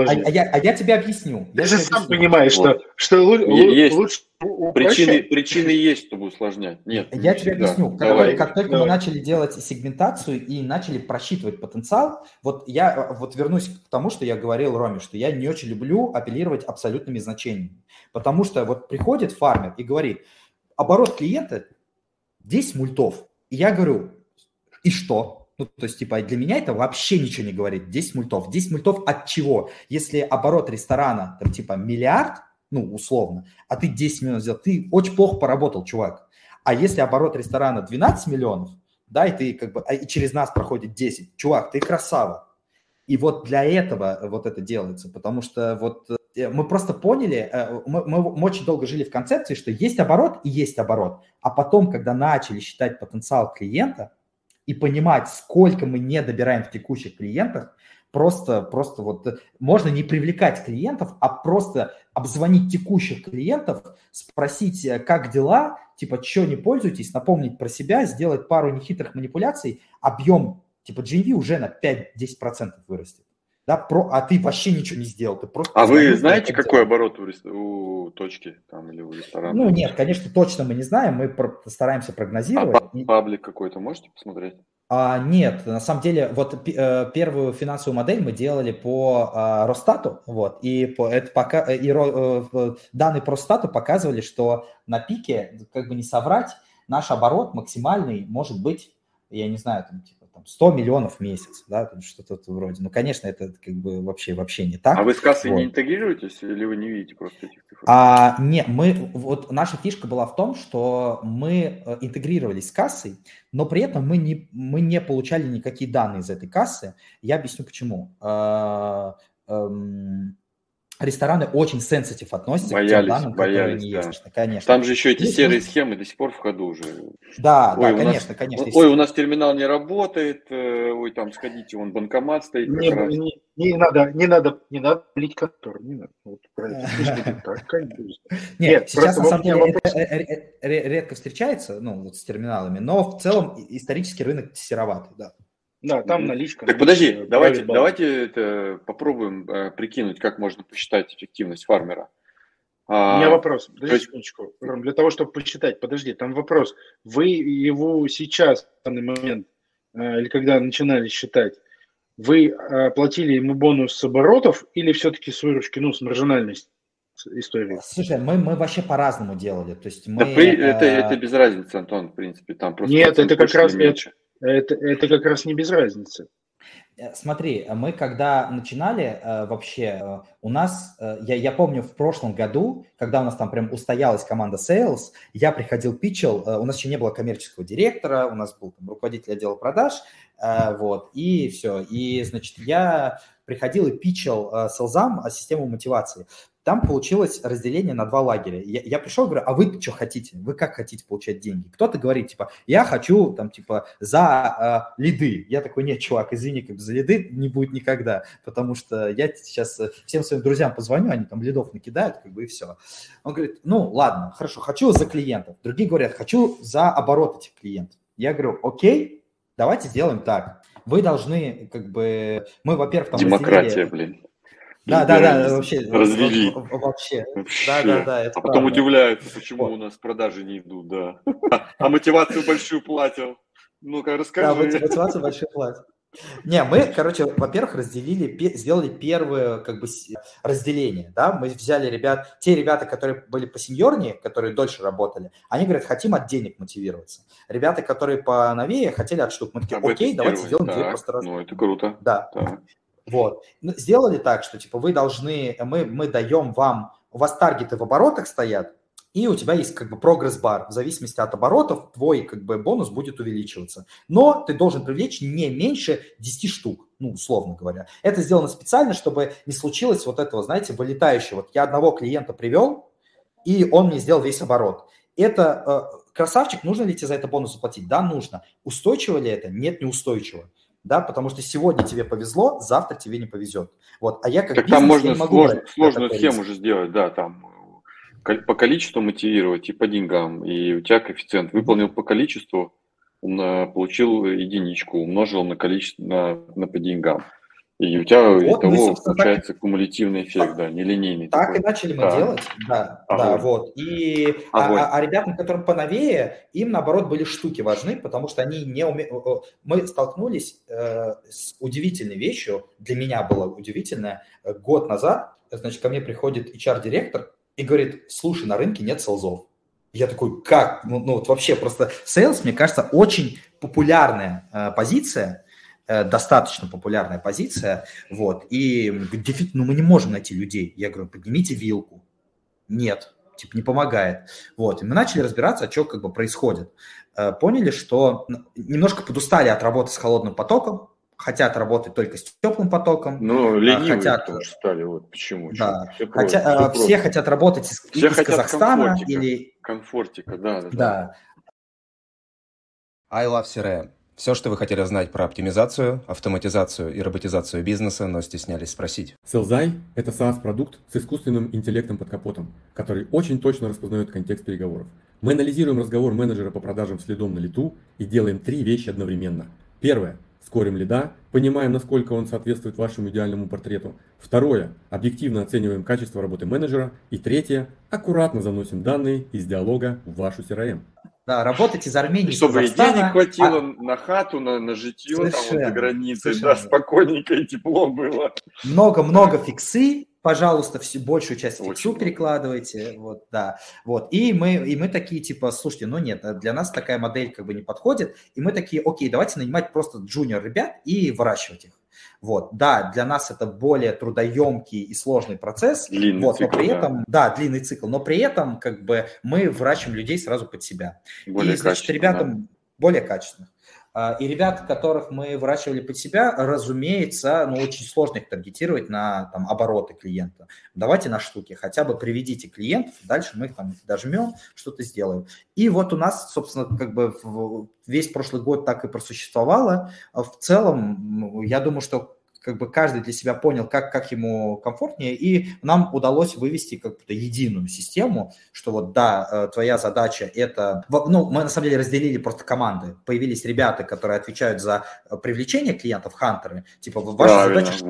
я тебе объясню. Ты же сам понимаешь, что лучше упрощать. Причины есть, чтобы усложнять. Нет. Я тебе объясню. Как только мы начали делать сегментацию и начали просчитывать потенциал, вот я вернусь к тому, что я говорил Роме, что я не очень люблю апеллировать абсолютными значениями. Потому что вот приходит фармер и говорит, оборот клиента 10 мультов. И я говорю, и что? Ну, то есть, типа, для меня это вообще ничего не говорит. 10 мультов. 10 мультов от чего? Если оборот ресторана, там, типа, миллиард, ну, условно, а ты 10 миллионов сделал, ты очень плохо поработал, чувак. А если оборот ресторана 12 миллионов, да, и ты как бы, и через нас проходит 10, чувак, ты красава. И вот для этого вот это делается, потому что вот мы просто поняли, мы очень долго жили в концепции, что есть оборот и есть оборот. А потом, когда начали считать потенциал клиента, и понимать, сколько мы не добираем в текущих клиентах, просто вот можно не привлекать клиентов, а просто обзвонить текущих клиентов, спросить, как дела, типа, что не пользуетесь, напомнить про себя, сделать пару нехитрых манипуляций, объем типа GMV уже на 5-10% вырастет. Да, а ты вообще ничего не сделал. Ты просто вы знаете, какой оборот у точки там, или у ресторана? Ну нет, конечно, точно мы не знаем, мы стараемся прогнозировать. А паблик какой-то можете посмотреть? Нет, на самом деле, вот первую финансовую модель мы делали по Росстату, вот, и данные по Росстату показывали, что на пике, как бы не соврать, наш оборот максимальный может быть, я не знаю, там, типа, 100 миллионов в месяц, да, что-то вроде. Ну, конечно, это как бы вообще не так. А вы с кассой не интегрируетесь или вы не видите просто этих цифр? Нет, наша фишка была в том, что мы интегрировались с кассой, но при этом мы не получали никакие данные из этой кассы. Я объясню почему. Рестораны очень сенситив относятся к тем данным, которые они есть. Конечно. Там же еще эти серые схемы до сих пор в ходу уже. Да, конечно. Ой, у нас терминал не работает, ой, там сходите, вон банкомат стоит. Не надо лить контор, не надо. Нет, сейчас на самом деле это редко встречается, ну, вот с терминалами, но в целом исторический рынок сероватый, да. Да, там наличка. Так подожди, давайте это попробуем прикинуть, как можно посчитать эффективность фармера. У меня вопрос. Подожди секундочку. Ром, для того, чтобы посчитать, подожди, там вопрос. Вы его сейчас, в данный момент, или когда начинали считать, вы платили ему бонус с оборотов или все-таки с выручки, ну, с маржинальностью истории? Слушай, мы вообще по-разному делали. То есть мы... это без разницы, Антон, в принципе. Там просто нет, это как раз меньше. Это как раз не без разницы. Смотри, мы когда начинали вообще, у нас, я помню в прошлом году, когда у нас там прям устоялась команда Sales, я приходил, питчил, у нас еще не было коммерческого директора, у нас был там руководитель отдела продаж, вот, и все. И, значит, я приходил и питчил селзам систему мотивации. Там получилось разделение на два лагеря. Я пришел и говорю, а вы что хотите? Вы как хотите получать деньги? Кто-то говорит, типа, я хочу, там, типа, за лиды. Я такой, нет, чувак, извини, как бы за лиды не будет никогда, потому что я сейчас всем своим друзьям позвоню, они там лидов накидают, как бы, и все. Он говорит, ну, ладно, хорошо, хочу за клиентов. Другие говорят, хочу за оборот этих клиентов. Я говорю, окей, давайте сделаем так. Вы должны, как бы, мы, во-первых, там Демократия, блин. Да, вообще. Развели. Вообще. Да, это а потом правда. удивляются, почему у нас продажи не идут, да. А мотивацию большую платят. Ну-ка, расскажи. Да, мотивацию большую платят. Не, мы, короче, во-первых, сделали первое, как бы, разделение, да, мы взяли те ребята, которые были посеньорнее, которые дольше работали, они говорят, хотим от денег мотивироваться. Ребята, которые поновее, хотели от штук. Мы такие, окей, давайте сделаем две просто разные. Ну, это круто. Да. Так. Вот. Сделали так, что, типа, вы должны, мы даем вам, у вас таргеты в оборотах стоят, и у тебя есть, как бы, прогресс-бар. В зависимости от оборотов твой, как бы, бонус будет увеличиваться. Но ты должен привлечь не меньше 10 штук, ну, условно говоря. Это сделано специально, чтобы не случилось вот этого, знаете, вылетающего. Вот я одного клиента привел, и он мне сделал весь оборот. Это красавчик, нужно ли тебе за это бонус заплатить? Да, нужно. Устойчиво ли это? Нет, неустойчиво. Да, потому что сегодня тебе повезло, завтра тебе не повезет. Вот, а я как бизнес, там можно не могу сложную схему же сделать, да, там по количеству мотивировать и по деньгам, и у тебя коэффициент выполнил по количеству, он получил единичку, умножил на количество на по деньгам. И у тебя вот итого получается кумулятивный эффект, да, нелинейный. Так такой. И начали мы делать, да, вот. И, а ребятам, которым поновее, им, наоборот, были штуки важны, потому что они не Мы столкнулись с удивительной вещью, для меня было удивительное. Год назад, значит, ко мне приходит HR-директор и говорит, слушай, на рынке нет селзов. Я такой, как? Ну вот вообще просто сейлс, мне кажется, очень популярная позиция, достаточно популярная позиция, вот, и действительно, мы не можем найти людей. Я говорю, поднимите вилку. Нет, типа не помогает. Вот, и мы начали разбираться, что как бы происходит. Поняли, что немножко подустали от работы с холодным потоком, хотят работать только с теплым потоком. Ну, ленивые тоже стали, вот почему. Да, все хотят работать из Казахстана. Комфортика, да. I love CRM. Все, что вы хотели знать про оптимизацию, автоматизацию и роботизацию бизнеса, но стеснялись спросить. Селзай – это SaaS-продукт с искусственным интеллектом под капотом, который очень точно распознает контекст переговоров. Мы анализируем разговор менеджера по продажам следом на лету и делаем 3 вещи одновременно. Первое – скорим лида, понимаем, насколько он соответствует вашему идеальному портрету. Второе – объективно оцениваем качество работы менеджера. И третье – аккуратно заносим данные из диалога в вашу CRM. Да, работать из Армении, чтобы и денег хватило на хату, на житье, там вот за границей, да, спокойненько и тепло было. Много фиксы, пожалуйста, большую часть фиксу перекладывайте, вот, да, вот, и мы такие, типа, слушайте, ну нет, для нас такая модель как бы не подходит, и мы такие, окей, давайте нанимать просто джуниор ребят и выращивать их. Вот, да, для нас это более трудоемкий и сложный процесс, длинный вот, цикл, но при этом, длинный цикл, но при этом как бы мы выращиваем людей сразу под себя. Более и, значит, ребятам более качественных. И ребят, которых мы выращивали под себя, разумеется, очень сложно их таргетировать на там, обороты клиента. Давайте на штуки, хотя бы приведите клиентов, дальше мы их там дожмем, что-то сделаем. И вот у нас, собственно, как бы весь прошлый год так и просуществовало. В целом, я думаю, что как бы каждый для себя понял, как ему комфортнее, и нам удалось вывести как-то единую систему, что вот да, твоя задача это... Ну, мы на самом деле разделили просто команды. Появились ребята, которые отвечают за привлечение клиентов, хантеры. Типа, ваша задача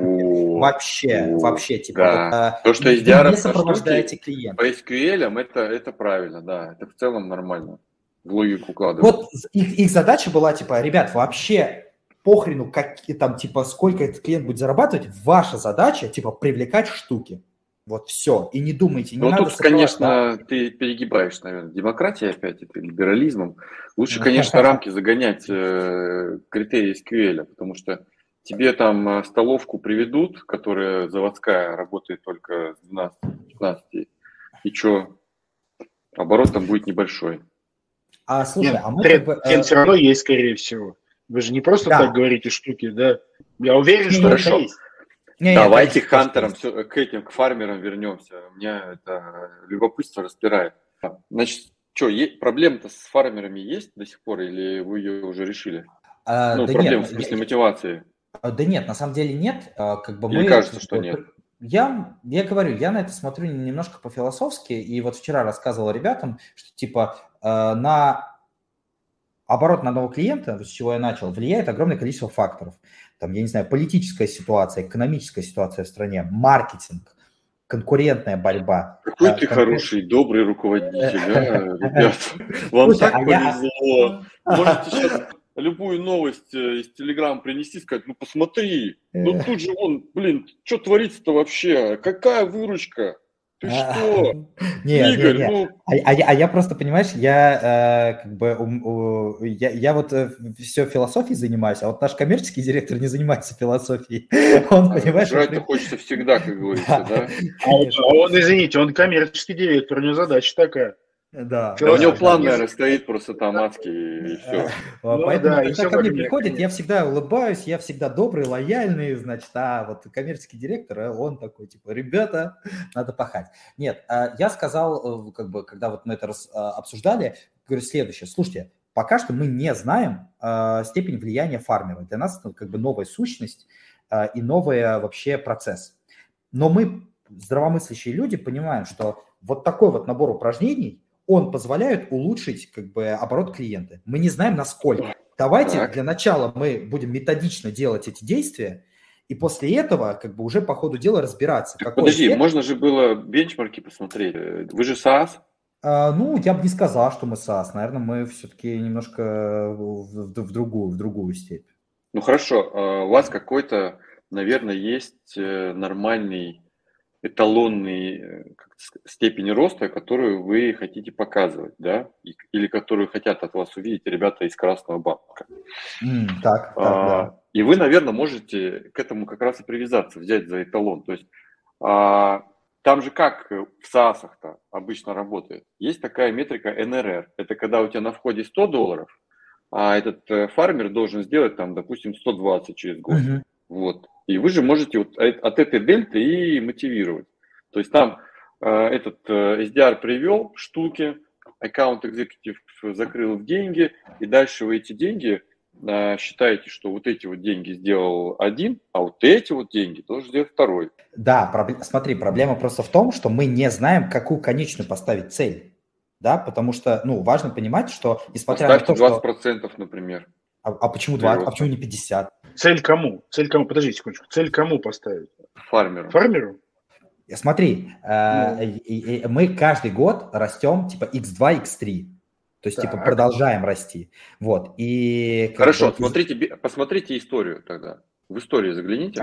вообще, типа... Да. То, что SDR не сопровождаете клиента. По SQL это правильно, да, это в целом нормально. В логику укладывать. Вот их задача была, типа, ребят, вообще... Похрену, там, типа, сколько этот клиент будет зарабатывать, ваша задача, типа, привлекать штуки. Вот все. И не думайте, не надо... Тут, конечно, ты перегибаешь, наверное. Демократия опять, это либерализмом. Лучше, конечно, рамки загонять критерии SQL, потому что тебе там столовку приведут, которая заводская, работает только с 12-15, и что? Оборот там будет небольшой. Слушай, мы тренд все равно есть, скорее всего. Вы же не просто так говорите штуки, да? Я уверен, что это есть. Давайте к хантерам, к этим, к фармерам вернемся. У меня это любопытство распирает. Значит, что, проблема-то с фармерами есть до сих пор, или вы ее уже решили? Проблема в смысле мотивации. Да нет, на самом деле нет. Или кажется, что нет? Я говорю, я на это смотрю немножко по-философски, и вот вчера рассказывал ребятам, что типа на оборот на одного клиента, с чего я начал, влияет огромное количество факторов. Там, я не знаю, политическая ситуация, экономическая ситуация в стране, маркетинг, конкурентная борьба. Какой ты хороший, добрый руководитель, ребят. Вам так повезло. Можете сейчас любую новость из Телеграма принести, сказать, посмотри, тут же что творится-то вообще? Какая выручка? Ты что? Игорь, я просто, понимаешь, я вот все философией занимаюсь, а вот наш коммерческий директор не занимается философией. Он, понимаешь... Жрать-то хочется всегда, как говорится, да? Он, извините, он коммерческий директор, у него задача такая. Да. У него план, наверное, стоит просто там адский, и все. Поэтому, когда ко мне приходит, я всегда улыбаюсь, я всегда добрый, лояльный, значит, а вот коммерческий директор, он такой, типа, ребята, надо пахать. Нет, я сказал, когда вот мы это обсуждали, говорю следующее, слушайте, пока что мы не знаем степень влияния фармера. Для нас это новая сущность и новый вообще процесс. Но мы, здравомыслящие люди, понимаем, что вот такой вот набор упражнений, он позволяет улучшить оборот клиента. Мы не знаем, насколько. Давайте для начала мы будем методично делать эти действия, и после этого уже по ходу дела разбираться. Подожди, можно же было бенчмарки посмотреть. Вы же SaaS? Я бы не сказал, что мы SaaS. Наверное, мы все-таки немножко в другую степень. Хорошо. У вас какой-то, наверное, есть нормальный эталонный степень роста, которую вы хотите показывать, да? Или которую хотят от вас увидеть ребята из Красного банка. Да. И вы, наверное, можете к этому как раз и привязаться, взять за эталон. То есть там же как в SaaS-то обычно работает. Есть такая метрика NRR. Это когда у тебя на входе $100, а этот фармер должен сделать там, допустим, 120 через год. Вот. И вы же можете от этой дельты и мотивировать. То есть там этот SDR привел штуки, аккаунт экзекутив закрыл в деньги, и дальше вы эти деньги считаете, что вот эти вот деньги сделал один, а вот эти вот деньги должен сделать второй. Да, смотри, проблема просто в том, что мы не знаем, какую конечную поставить цель. Да, потому что, важно понимать, что несмотря Поставьте на то, 20%, например. А почему 20? А почему не 50? Цель кому? Подожди секундочку. Цель кому поставить? Фармеру. Смотри, мы каждый год растем типа x2, x3. То есть продолжаем расти. Вот. И хорошо, посмотрите историю тогда. В историю загляните. А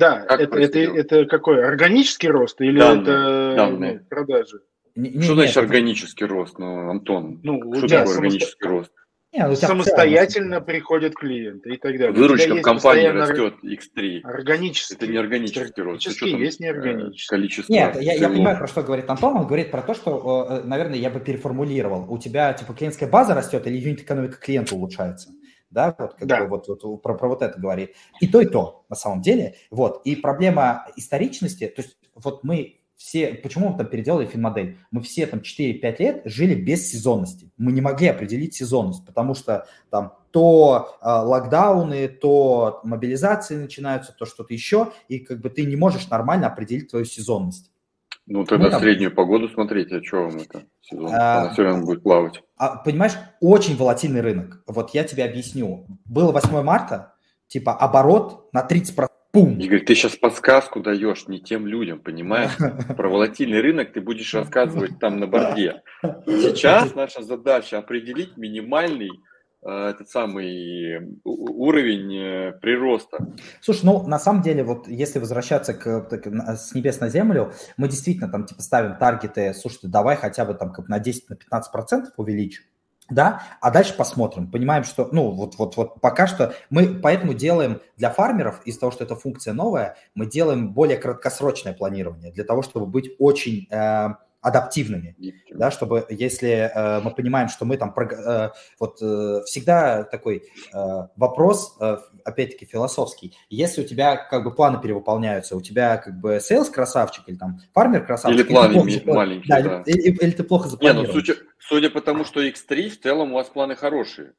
это какой? Органический рост или данные? Продажи? Что значит органический рост, Антон? Что такое органический рост? Самостоятельно приходят клиенты и так далее. Выручка в компании растет x3. Органический. Это не органический рост. Есть неорганический. Количество. Нет, я понимаю, про что говорит Антон. Он говорит про то, что, наверное, я бы переформулировал. У тебя клиентская база растет или юнит-экономика клиента улучшается? Да, вот про вот это говорит. И то, на самом деле. Вот. И проблема историчности, то есть вот мы все, почему мы там переделали финмодель? Мы все там 4-5 лет жили без сезонности. Мы не могли определить сезонность, потому что там то локдауны, то мобилизации начинаются, то что-то еще, и ты не можешь нормально определить твою сезонность. Тогда среднюю погоду смотрите, а что вам это сезон? Она все равно будет плавать. Понимаешь, очень волатильный рынок. Вот я тебе объясню. Было 8 марта, оборот на 30%. Пум. Игорь, ты сейчас подсказку даешь не тем людям, понимаешь? Про волатильный рынок ты будешь рассказывать там на борде. Сейчас наша задача определить минимальный этот самый уровень прироста. Слушай, на самом деле, вот если возвращаться с небес на землю, мы действительно там ставим таргеты, слушайте, давай хотя бы там на 10-15% увеличим. Да, а дальше посмотрим. Понимаем, что, вот пока что мы поэтому делаем для фармеров, из-за того, что эта функция новая, мы делаем более краткосрочное планирование для того, чтобы быть очень адаптивными, да, чтобы если мы понимаем, что мы там, всегда такой вопрос, опять-таки философский, если у тебя как бы планы перевыполняются, у тебя как бы сейлс красавчик или там фармер красавчик, или планы маленькие, да. Или ты плохо запланировал. Судя по тому, что X3, в целом у вас планы хорошие.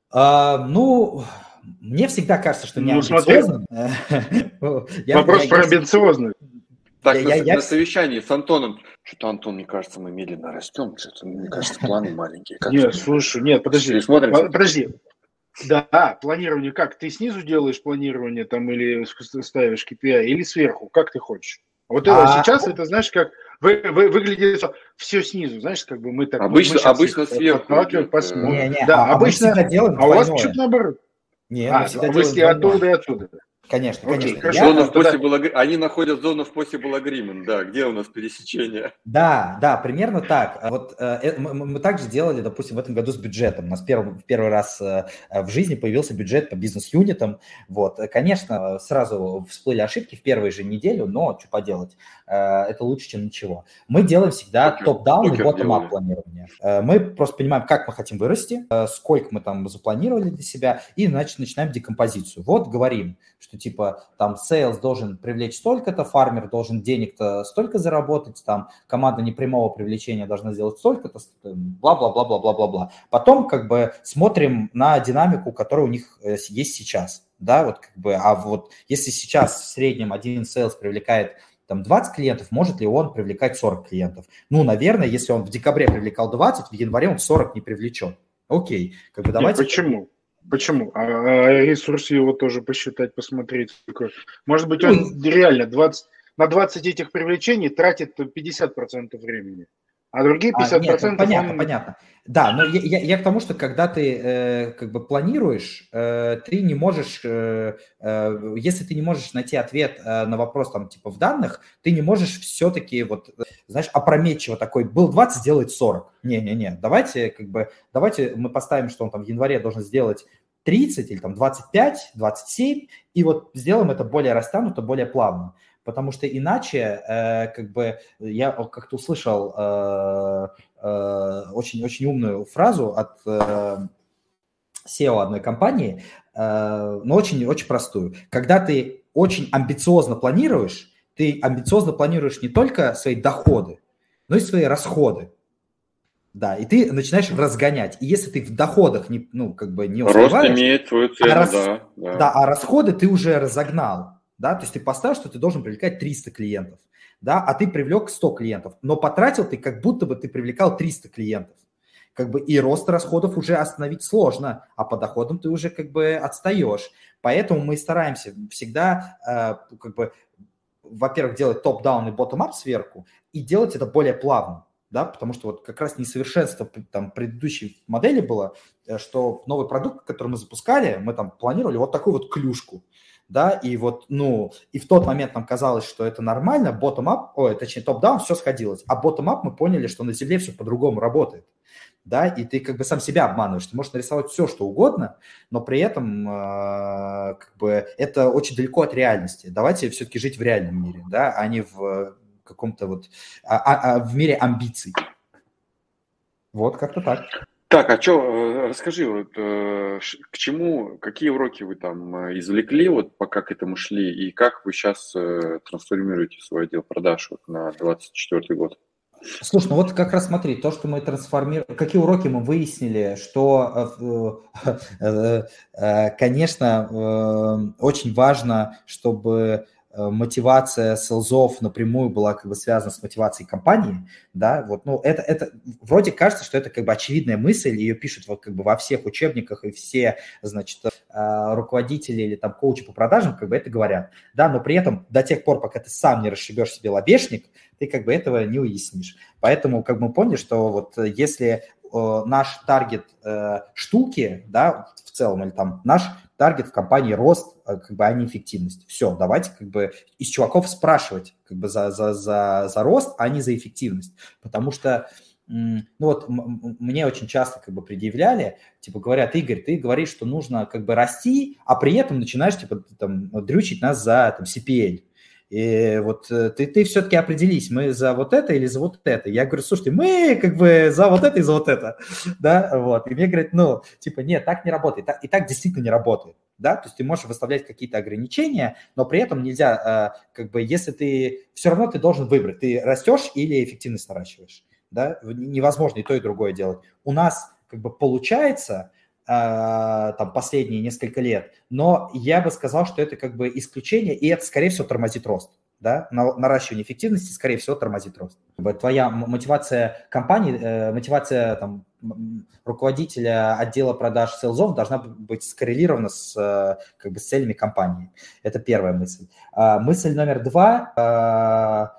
Мне всегда кажется, что не амбициозно. Вопрос про амбициозность. Так, на совещании с Антоном, что-то, Антон, мне кажется, мы медленно растем, что-то, мне кажется, планы маленькие. Подожди. Да, планирование как? Ты снизу делаешь планирование там или ставишь KPI, или сверху? Как ты хочешь? Вот сейчас это, знаешь, как выглядит все снизу, знаешь, как бы мы так... Обычно сверху. Да, обычно. А у вас чуть наоборот. Вы оттуда и оттуда. Конечно. Они находят зону в possible agreement, да, где у нас пересечение. Да, примерно так. Вот мы также делали, допустим, в этом году с бюджетом. У нас первый раз в жизни появился бюджет по бизнес-юнитам. Вот, конечно, сразу всплыли ошибки в первой же неделе, но что поделать, это лучше, чем ничего. Мы делаем всегда топ-даун и ботtom-ап планирование. Мы просто понимаем, как мы хотим вырасти, сколько мы там запланировали для себя, и значит начинаем декомпозицию. Вот говорим, что типа там sales должен привлечь столько-то, фармер должен денег-то столько заработать, там команда непрямого привлечения должна сделать столько-то, бла-бла-бла-бла-бла-бла-бла. Потом как бы смотрим на динамику, которая у них есть сейчас, да, вот как бы, а вот если сейчас в среднем один sales привлекает там 20 клиентов, может ли он привлекать 40 клиентов? Ну, наверное, если он в декабре привлекал 20, в январе он 40 не привлечет. Окей, как бы давайте... Почему? Почему? А ресурс его тоже посчитать, посмотреть. Может быть, он реально на 20 этих привлечений тратит 50% времени, а другие 50%... Понятно. Да, но я к тому, что когда ты как бы планируешь, ты не можешь, если ты не можешь найти ответ на вопрос там типа в данных, ты не можешь все-таки вот, знаешь, опрометчиво такой, был 20, сделает 40. Не, давайте мы поставим, что он там в январе должен сделать 30 или там 25, 27, и вот сделаем это более растянуто, более плавно. Потому что иначе, как бы, я как-то услышал очень умную фразу от SEO одной компании, но очень простую. Когда ты очень амбициозно планируешь, ты амбициозно планируешь не только свои доходы, но и свои расходы. Да, и ты начинаешь разгонять. И если ты в доходах не успеваешь... Рост имеет свою цену, да, а расходы ты уже разогнал. Да, то есть ты поставил, что ты должен привлекать 300 клиентов, да, а ты привлек 100 клиентов, но потратил ты, как будто бы ты привлекал 300 клиентов. Как бы и рост расходов уже остановить сложно, а по доходам ты уже как бы отстаешь. Поэтому мы стараемся всегда, как бы, во-первых, делать топ-даун и ботtom-ап сверху и делать это более плавно. Да, потому что вот как раз несовершенство там предыдущей модели было, что новый продукт, который мы запускали, мы там планировали вот такую вот клюшку. Да, и вот, и в тот момент нам казалось, что это нормально, топ-даун, все сходилось, а ботtom-ап мы поняли, что на земле все по-другому работает, да, и ты как бы сам себя обманываешь, ты можешь нарисовать все, что угодно, но при этом как бы это очень далеко от реальности, давайте все-таки жить в реальном мире, да, а не в каком-то вот, в мире амбиций. Вот как-то так. Так, расскажи, вот, к чему, какие уроки вы там извлекли, вот пока к этому шли, и как вы сейчас трансформируете свой отдел продаж вот, на 2024 год? Слушай, вот как раз смотри, то, что мы трансформируем, какие уроки мы выяснили, что, конечно, очень важно, чтобы мотивация селзов напрямую была как бы связана с мотивацией компании, да, вот, это вроде кажется, что это как бы очевидная мысль, ее пишут вот как бы во всех учебниках, и все, значит, руководители или там коучи по продажам как бы это говорят, да, но при этом до тех пор, пока ты сам не расшибешь себе лобешник, ты как бы этого не уяснишь. Поэтому как мы поняли, что вот если наш таргет штуки, да, в целом, или там наш таргет в компании рост, как бы, а не эффективность. Все, давайте как бы из чуваков спрашивать как бы за рост, а не за эффективность. Потому что, мне очень часто как бы предъявляли, типа говорят, Игорь, ты говоришь, что нужно как бы расти, а при этом начинаешь типа там дрючить нас за там CPL. И вот ты все-таки определись, мы за вот это или за вот это. Я говорю, слушайте, мы как бы за вот это и за вот это, да, вот. И мне говорят, ну, типа, нет, так не работает, и так действительно не работает, да, то есть ты можешь выставлять какие-то ограничения, но при этом нельзя, как бы, если ты, все равно ты должен выбрать, ты растешь или эффективность наращиваешь, да, невозможно и то, и другое делать. У нас как бы получается там последние несколько лет, но я бы сказал, что это как бы исключение, и это, скорее всего, тормозит рост. Да? Наращивание эффективности, скорее всего, тормозит рост. Твоя мотивация компании, мотивация там, руководителя отдела продаж селзов должна быть скоррелирована с, как бы, с целями компании. Это первая мысль. Мысль номер 2.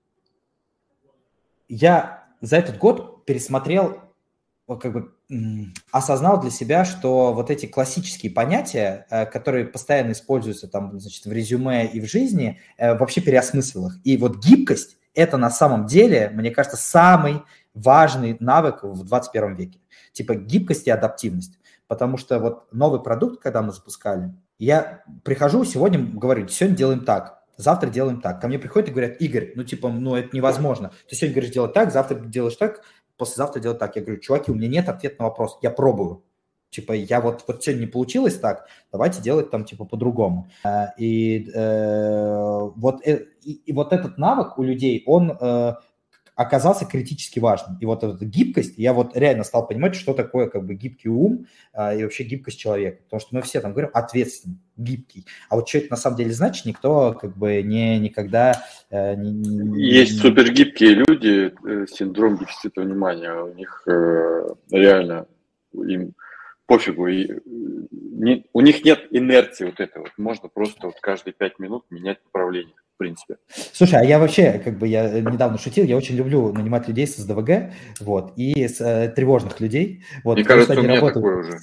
Я за этот год пересмотрел, как бы осознал для себя, что вот эти классические понятия, которые постоянно используются там, значит, в резюме и в жизни, вообще переосмыслил их. И вот гибкость – это на самом деле, мне кажется, самый важный навык в 21 веке. Типа гибкость и адаптивность. Потому что вот новый продукт, когда мы запускали, я прихожу, сегодня говорю, сегодня делаем так, завтра делаем так. Ко мне приходят и говорят, Игорь, ну типа, ну это невозможно. Ты сегодня говоришь делать так, завтра делаешь так, послезавтра делать так. Я говорю, чуваки, у меня нет ответа на вопрос, я пробую. Типа, я вот сегодня не получилось так, давайте делать там типа по-другому. И вот этот навык у людей, он оказался критически важным. И вот эта гибкость, я вот реально стал понимать, что такое как бы гибкий ум и вообще гибкость человека. Потому что мы все там говорим ответственный, гибкий. А вот что это на самом деле значит, никто как бы никогда... Есть супергибкие люди, синдром дефицита внимания, у них реально им пофигу, у них нет инерции вот этой вот. Можно просто вот каждые 5 минут менять направление. В принципе. Слушай, а я вообще, как бы, я недавно шутил, я очень люблю нанимать людей с СДВГ, вот, и с тревожных людей. Вот, мне кажется, у меня такое уже.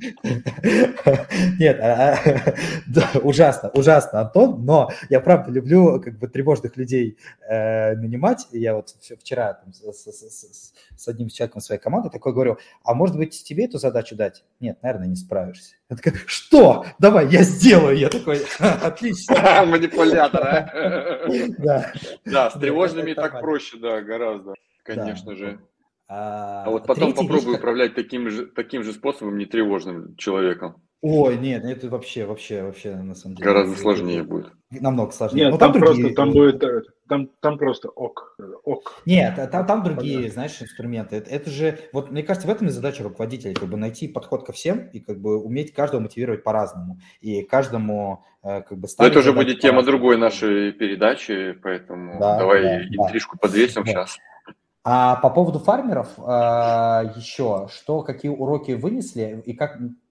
Нет, да, ужасно, Антон, но я правда люблю, как бы, тревожных людей нанимать. Я вот вчера там, с одним человеком своей команды такой говорю, а может быть тебе эту задачу дать? Нет, наверное, не справишься. Я такой, что? Давай, я сделаю. Я такой, отлично. Манипулятор, а? Да, с тревожными так проще, да, гораздо, конечно же. А вот потом попробуй управлять таким же способом нетревожным человеком. Ой, нет, это вообще, на самом деле. Гораздо сложнее будет. Намного сложнее. Нет, там просто ок. Нет, там другие, знаешь, инструменты. Это же, вот мне кажется, в этом и задача руководителя, как бы найти подход ко всем и как бы уметь каждого мотивировать по-разному. И каждому как бы ставить... Это уже будет тема другой нашей передачи, поэтому давай интрижку подвесим сейчас. А по поводу фармеров еще, какие уроки вынесли и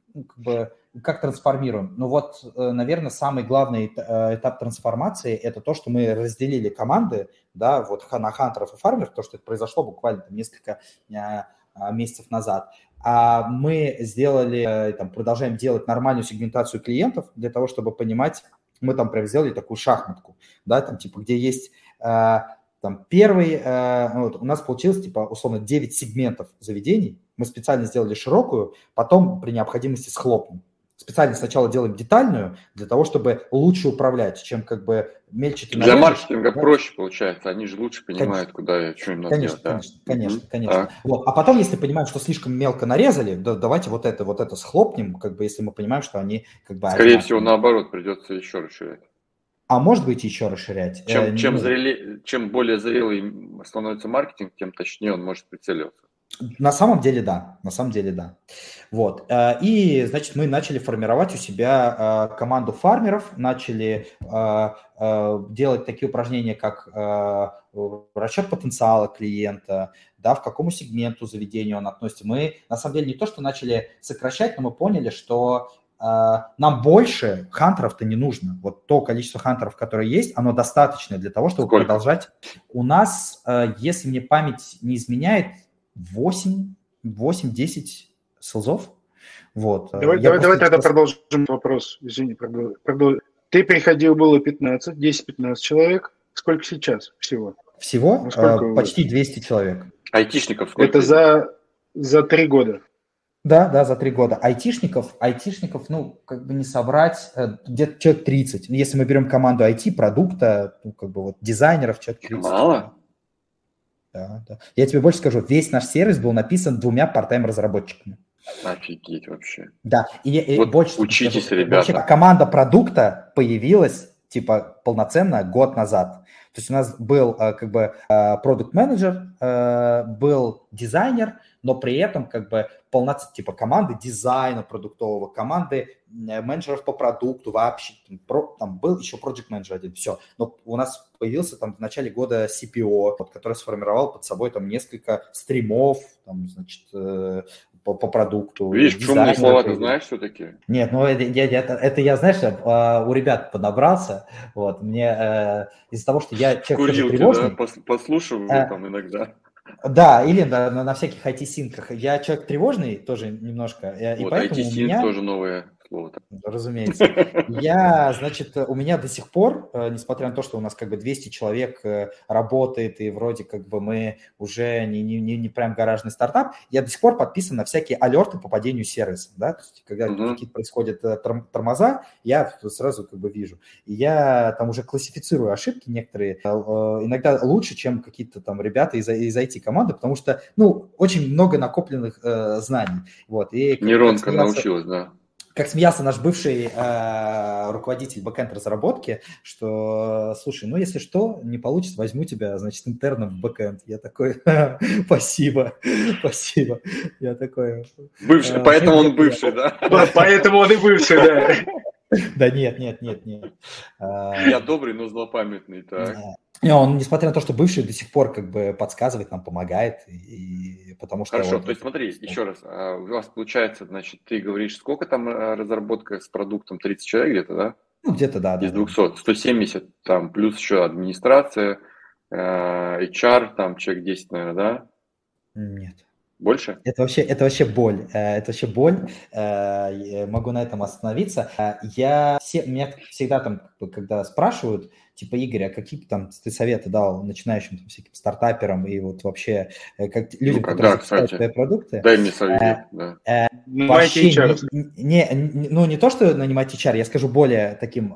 как трансформируем? Ну вот, наверное, самый главный этап трансформации – это то, что мы разделили команды, да, вот на хантеров и фармеров, то, что это произошло буквально там, несколько месяцев назад. А мы продолжаем делать нормальную сегментацию клиентов для того, чтобы понимать, мы там прям сделали такую шахматку, да, там типа, где есть там первый, у нас получилось типа условно 9 сегментов заведений, мы специально сделали широкую, потом при необходимости схлопнем. Специально сначала делаем детальную для того, чтобы лучше управлять, чем как бы мельче ты нарежешь. Для маркетинга проще получается, они же лучше понимают, куда и что им надо делать. Конечно. Вот. А потом, если понимаем, что слишком мелко нарезали, давайте вот это схлопнем, как бы, если мы понимаем, что они как бы... Скорее всего, наоборот, придется еще расширять. А может быть, еще расширять. Чем более зрелый становится маркетинг, тем точнее он может прицеливаться. На самом деле, да. Вот. И, значит, мы начали формировать у себя команду фармеров, начали делать такие упражнения, как расчет потенциала клиента, да, в какому сегменту заведения он относится. Мы, на самом деле, не то, что начали сокращать, но мы поняли, что нам больше хантеров-то не нужно. Вот то количество хантеров, которое есть, оно достаточно для того, чтобы продолжать. У нас, если мне память не изменяет, 8-10 селзов. Вот. Давай тогда продолжим вопрос. Извини, Ты приходил, было 10-15 человек. Сколько сейчас всего? Всего почти 200 человек. Айтишников сколько? Это за 3 года. Да, за 3 года. Айтишников, ну, как бы не соврать, где-то человек 30. Если мы берем команду IT-продукта, ну, как бы вот дизайнеров, человек 30. Мало? Да. Я тебе больше скажу, весь наш сервис был написан 2 part-time-разработчиками. Офигеть вообще. Да, и Вот больше учитесь, скажу, ребята. вообще, команда продукта появилась, типа, полноценно год назад. То есть у нас был как бы продукт-менеджер, был дизайнер, но при этом как бы полноценная типа команды дизайна продуктового, команды менеджеров по продукту вообще. Там был еще проект-менеджер один, все. Но у нас появился там в начале года CPO, который сформировал под собой там несколько стримов, там, значит, по продукту. Видишь, шумные слова ты знаешь все-таки? Нет, ну это я, знаешь, у ребят поднабрался. Вот, мне из-за того, что я человек тоже тревожный. Да, послушаю там иногда. Да, или на всяких IT-синках. Я человек тревожный тоже немножко. И вот, поэтому IT-синк тоже новое слово. Разумеется. У меня до сих пор, несмотря на то, что у нас как бы 200 человек работает, и вроде как бы мы уже не прям гаражный стартап, я до сих пор подписан на всякие алерты по падению сервиса. Да? То есть, когда какие-то происходят тормоза, я сразу как бы вижу. И я там уже классифицирую ошибки некоторые, иногда лучше, чем какие-то там ребята из IT-команды, потому что, ну, очень много накопленных знаний. Вот. И нейронка научилась, да. Как смеялся наш бывший руководитель бэкэнд-разработки, что, слушай, ну, если что, не получится, возьму тебя, значит, интерном в бэкэнд. Я такой, спасибо. Я такой... Бывший, поэтому он бывший, да? Поэтому он и бывший, да. Да нет. Я добрый, но злопамятный, так. Он, несмотря на то, что бывший, до сих пор как бы подсказывает нам, помогает, потому что... Хорошо, то есть смотри, еще раз, у вас получается, значит, ты говоришь, сколько там разработка с продуктом, 30 человек где-то, да? Ну, где-то, да. Из 200, 170, там, плюс еще администрация, HR, там, человек 10, наверное, да? Нет. Больше? Это вообще боль. Могу на этом остановиться. Меня всегда там, когда спрашивают, типа, Игорь, а какие там ты советы дал начинающим там, всяким стартаперам и вот вообще как людям, которые запускают свои продукты? Дай мне совет, да. Вообще не то, что нанимать HR, я скажу более таким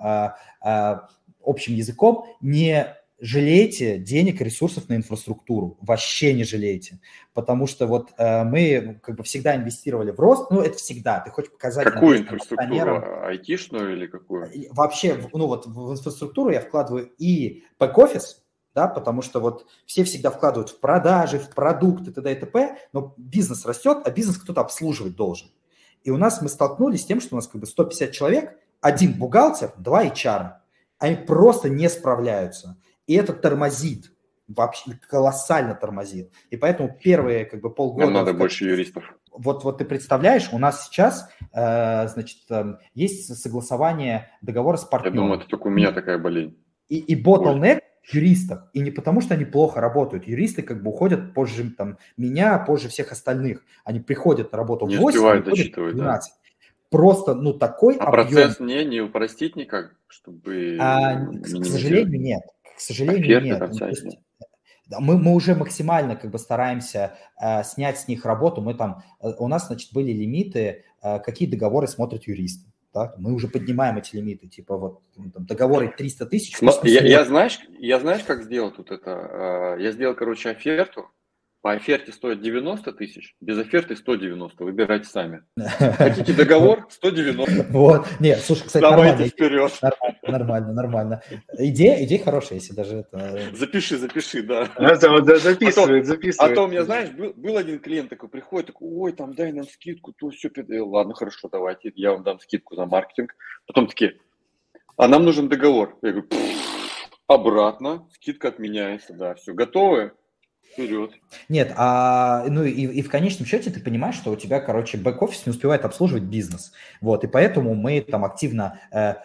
общим языком, не жалейте денег и ресурсов на инфраструктуру, вообще не жалейте, потому что вот мы как бы всегда инвестировали в рост, ну это всегда, ты хочешь показать... Какую инфраструктуру, айтишную или какую? Вообще, ну вот в инфраструктуру я вкладываю и бэк-офис, да, потому что вот все всегда вкладывают в продажи, в продукты, т.д. и т.п., но бизнес растет, а бизнес кто-то обслуживать должен. И у нас мы столкнулись с тем, что у нас как бы 150 человек, 1 бухгалтер, 2 HR, они просто не справляются. И это тормозит, вообще колоссально тормозит. И поэтому первые как бы полгода... Нам надо больше юристов. Вот ты представляешь, у нас сейчас, значит, есть согласование договора с партнером. Я думаю, это только у меня такая болезнь. И bottleneck в юристах. И не потому, что они плохо работают. Юристы как бы уходят позже там, меня, позже всех остальных. Они приходят на работу в 8, уходят в 12. Да. Просто, ну, такой объем. Процесс не упростить никак, чтобы... К сожалению, нет. К сожалению, нет. Мы уже максимально как бы стараемся снять с них работу. У нас, значит, были лимиты, какие договоры смотрят юристы. Да? Мы уже поднимаем эти лимиты, типа вот там, договоры 300 тысяч. Я знаешь, как сделал тут это? Я сделал, короче, оферту. По оферте стоит 90 тысяч, без оферты 190, выбирайте сами. Хотите договор? 190. Вот, нет, слушай, кстати, давайте вперед. Нормально. Идея хорошая, если даже это... Запиши, да. Записывает. А то у меня, знаешь, был один клиент такой, приходит, такой, ой, там дай нам скидку, то все, ладно, хорошо, давайте, я вам дам скидку за маркетинг. Потом такие, а нам нужен договор. Я говорю, обратно, скидка отменяется, да, все, готовы? Вперед. Нет, ну и в конечном счете ты понимаешь, что у тебя, короче, бэк-офис не успевает обслуживать бизнес. Вот, и поэтому мы там активно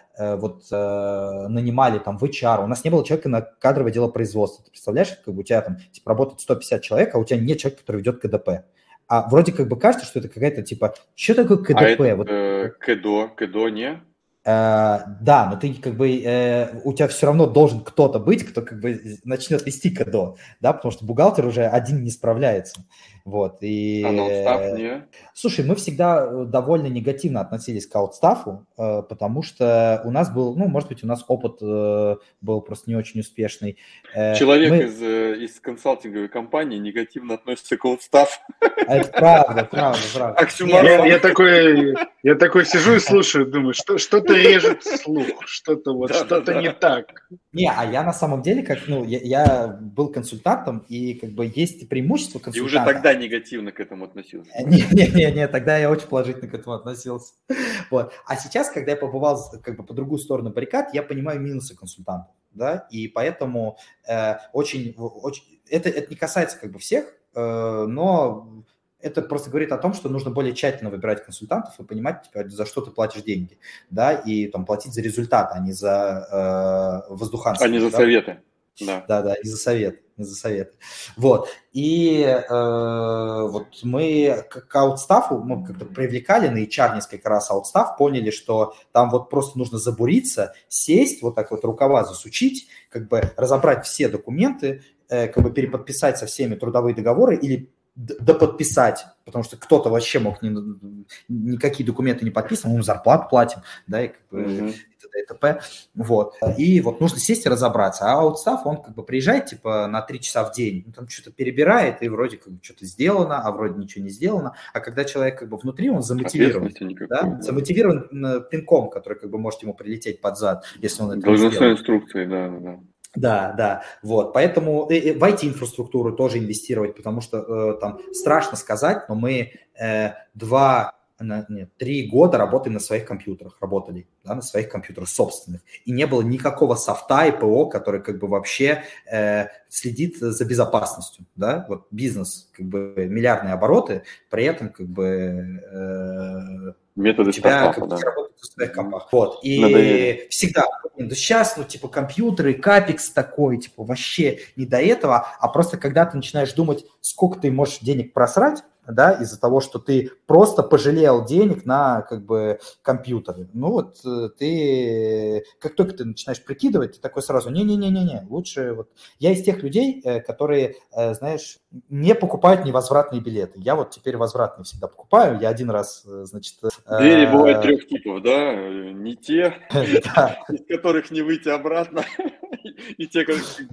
нанимали там в HR. У нас не было человека на кадровое дело производства. Ты представляешь, как бы у тебя там типа работает 150 человек, а у тебя нет человека, который ведет КДП. А вроде как бы кажется, что это какая-то типа, что такое КДП? КДО не? Да, но ты как бы, у тебя все равно должен кто-то быть, кто как бы начнет вести КДО, да, потому что бухгалтер уже один не справляется. Вот, и... А ноутстаф не? Слушай, мы всегда довольно негативно относились к аутстафу, потому что у нас был, ну, может быть, у нас опыт был просто не очень успешный. Человек из консалтинговой компании негативно относится к аутстафу. Это правда. Я такой сижу и слушаю, думаю, что-то режет слух, что-то не так. Не, а я на самом деле, я был консультантом, и как бы есть преимущество консультанта. И уже тогда негативно к этому относился. Не, тогда я очень положительно к этому относился. Вот. А сейчас, когда я побывал как бы по другую сторону баррикад, я понимаю минусы консультантов, да, и поэтому это не касается как бы всех, но это просто говорит о том, что нужно более тщательно выбирать консультантов и понимать, типа, за что ты платишь деньги, да, и там платить за результат, а не за воздуханство. А не за советы. Да, не за советы. Вот. И вот мы к аутстафу, мы как-то привлекали на HR несколько раз аутстаф, поняли, что там вот просто нужно забуриться, сесть, вот так вот рукава засучить, как бы разобрать все документы, как бы переподписать со всеми трудовые договоры или доподписать, потому что кто-то вообще мог никакие документы не подписывать, мы зарплату платим, да, и как бы и т.п. Вот. И вот нужно сесть и разобраться. А аутстаф, он как бы приезжает типа на 3 часа в день, там что-то перебирает, и вроде как бы что-то сделано, а вроде ничего не сделано. А когда человек как бы внутри, он замотивирован. Замотивирован пинком, который как бы может ему прилететь под зад, если он это не сделает. Должностной инструкцией, Да, вот, поэтому в IT-инфраструктуру тоже инвестировать, потому что там страшно сказать, но мы 3 года работаем на своих компьютерах, на своих компьютерах собственных, и не было никакого софта и ПО, который как бы вообще следит за безопасностью, да, вот бизнес, как бы миллиардные обороты, при этом как бы методы стартапа, да. Работают в своих компах. Вот. И всегда, сейчас, типа, компьютеры, капекс такой, типа, вообще не до этого, а просто когда ты начинаешь думать, сколько ты можешь денег просрать, да, из-за того, что ты просто пожалел денег на, как бы, компьютеры. Ну, вот ты, как только ты начинаешь прикидывать, ты такой сразу, не-не-не-не, лучше вот... Я из тех людей, которые, знаешь, не покупают невозвратные билеты. Я вот теперь возвратные всегда покупаю. Я один раз, значит... Двери бывают 3 типов, да? Не те, из которых не выйти обратно, и те,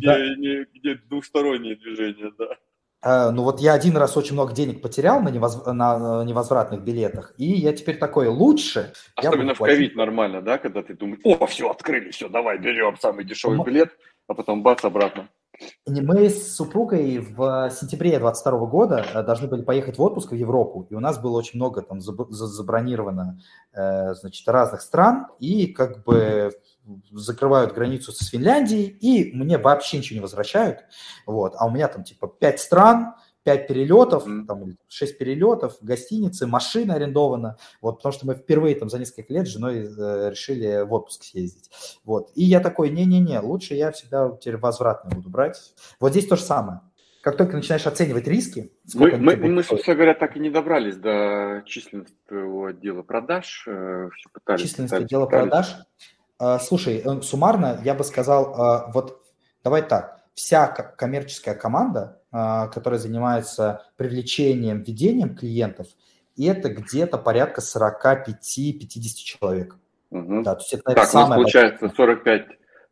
где двухстороннее движение, да. Ну вот я один раз очень много денег потерял на невозвратных билетах, и я теперь такой, лучше... Особенно в ковид нормально, да, когда ты думаешь, все, открыли, все, давай берем самый дешевый билет, а потом бац, обратно. Мы с супругой в сентябре 2022 года должны были поехать в отпуск в Европу, и у нас было очень много там забронировано, значит, разных стран, и как бы закрывают границу с Финляндией, и мне вообще ничего не возвращают, вот, а у меня там типа 5 стран, 5 перелетов, там, 6 перелетов, гостиницы, машина арендована, вот, потому что мы впервые там за несколько лет с женой решили в отпуск съездить, вот, и я такой, не-не-не, лучше я всегда теперь возвратно буду брать. Вот здесь то же самое. Как только начинаешь оценивать риски... Мы, собственно говоря, так и не добрались до численного отдела продаж. Все пытались. Численность отдела продаж? Слушай, суммарно я бы сказал, вот давай так, вся коммерческая команда, которая занимается привлечением, ведением клиентов, это где-то порядка 45-50 человек. Угу. Да, то есть это так, самое у нас получается 45,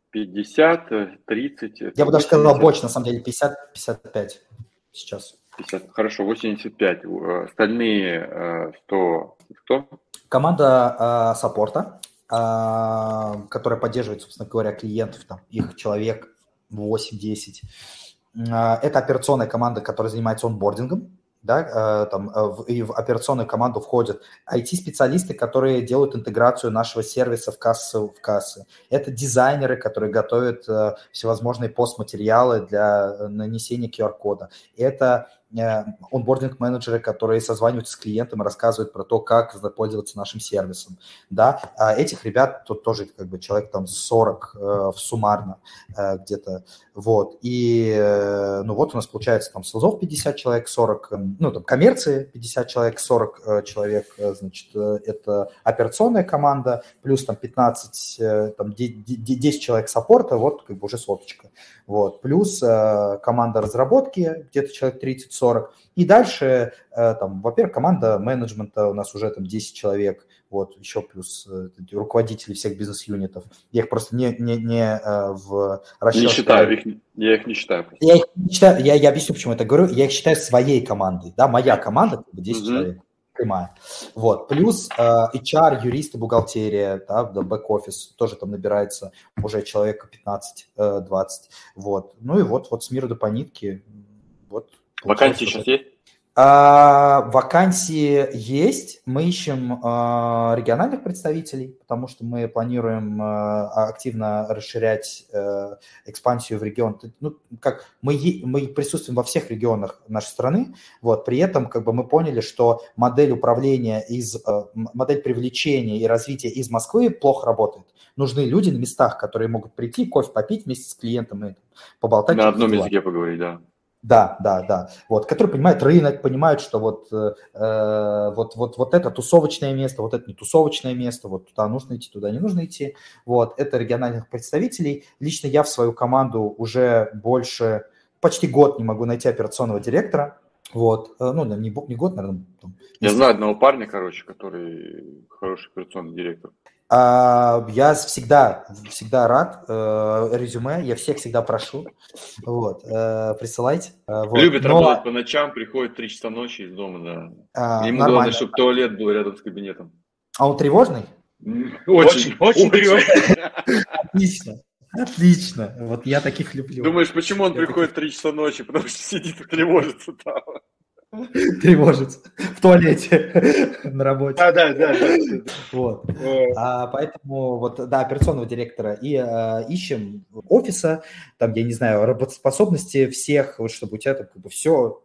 50, 30. Я бы даже сказал больше, на самом деле, 50-55 сейчас. 50, хорошо, 85. Остальные 100 кто? Команда саппорта, которая поддерживает, собственно говоря, клиентов, там, их человек 8-10. Это операционная команда, которая занимается онбордингом, да, и в операционную команду входят IT-специалисты, которые делают интеграцию нашего сервиса в кассы. Это дизайнеры, которые готовят всевозможные постматериалы для нанесения QR-кода. Это онбординг-менеджеры, которые созваниваются с клиентом и рассказывают про то, как пользоваться нашим сервисом. Да? А этих ребят тут тоже как бы человек там 40 суммарно где-то. Вот. И ну вот у нас получается там селзов 50 человек, 40, ну там коммерции 50 человек, 40 человек, значит, это операционная команда, плюс там 15, там 10 человек саппорта, вот как бы уже соточка. Вот. Плюс команда разработки, где-то человек 30-40, 30-40. И дальше, там, во-первых, команда менеджмента у нас уже там 10 человек, вот, еще плюс руководители всех бизнес-юнитов. Я их просто не в расчет... Не считаю, я их не считаю. Я их не считаю, я объясню, почему я так говорю. Я их считаю своей командой, да, моя команда, 10 человек. Прямая. Вот. Плюс HR, юристы, бухгалтерия, да, бэк-офис тоже там набирается уже человека 15-20. Вот. Ну и вот с мира до по нитке. Вот, вакансии сейчас есть? Вакансии есть. Мы ищем региональных представителей, потому что мы планируем активно расширять экспансию в регион. Ну, как мы присутствуем во всех регионах нашей страны. Вот, при этом как бы мы поняли, что модель управления модель привлечения и развития из Москвы плохо работает. Нужны люди на местах, которые могут прийти, кофе попить вместе с клиентом и поболтать. На одном языке поговорить, да. Да. Вот, которые понимают рынок, понимают, что вот это тусовочное место, вот это не тусовочное место, вот туда нужно идти, туда не нужно идти. Вот, это региональных представителей. Лично я в свою команду уже почти год не могу найти операционного директора. Вот, ну, не год, наверное. Я знаю одного парня, который хороший операционный директор. Я всегда рад, резюме, я всех всегда прошу, вот, присылайте. Вот. Любит работать по ночам, приходит 3 часа ночи из дома, да. Ему главное, чтобы туалет был рядом с кабинетом. А он тревожный? Очень тревожный. Отлично, вот я таких люблю. Думаешь, почему он приходит в 3 часа ночи? Потому что сидит и тревожится там. Тревожится в туалете на работе. Да. Вот. Поэтому вот, да, операционного директора и ищем офиса, там, я не знаю, работоспособности всех, вот, чтобы у тебя как бы все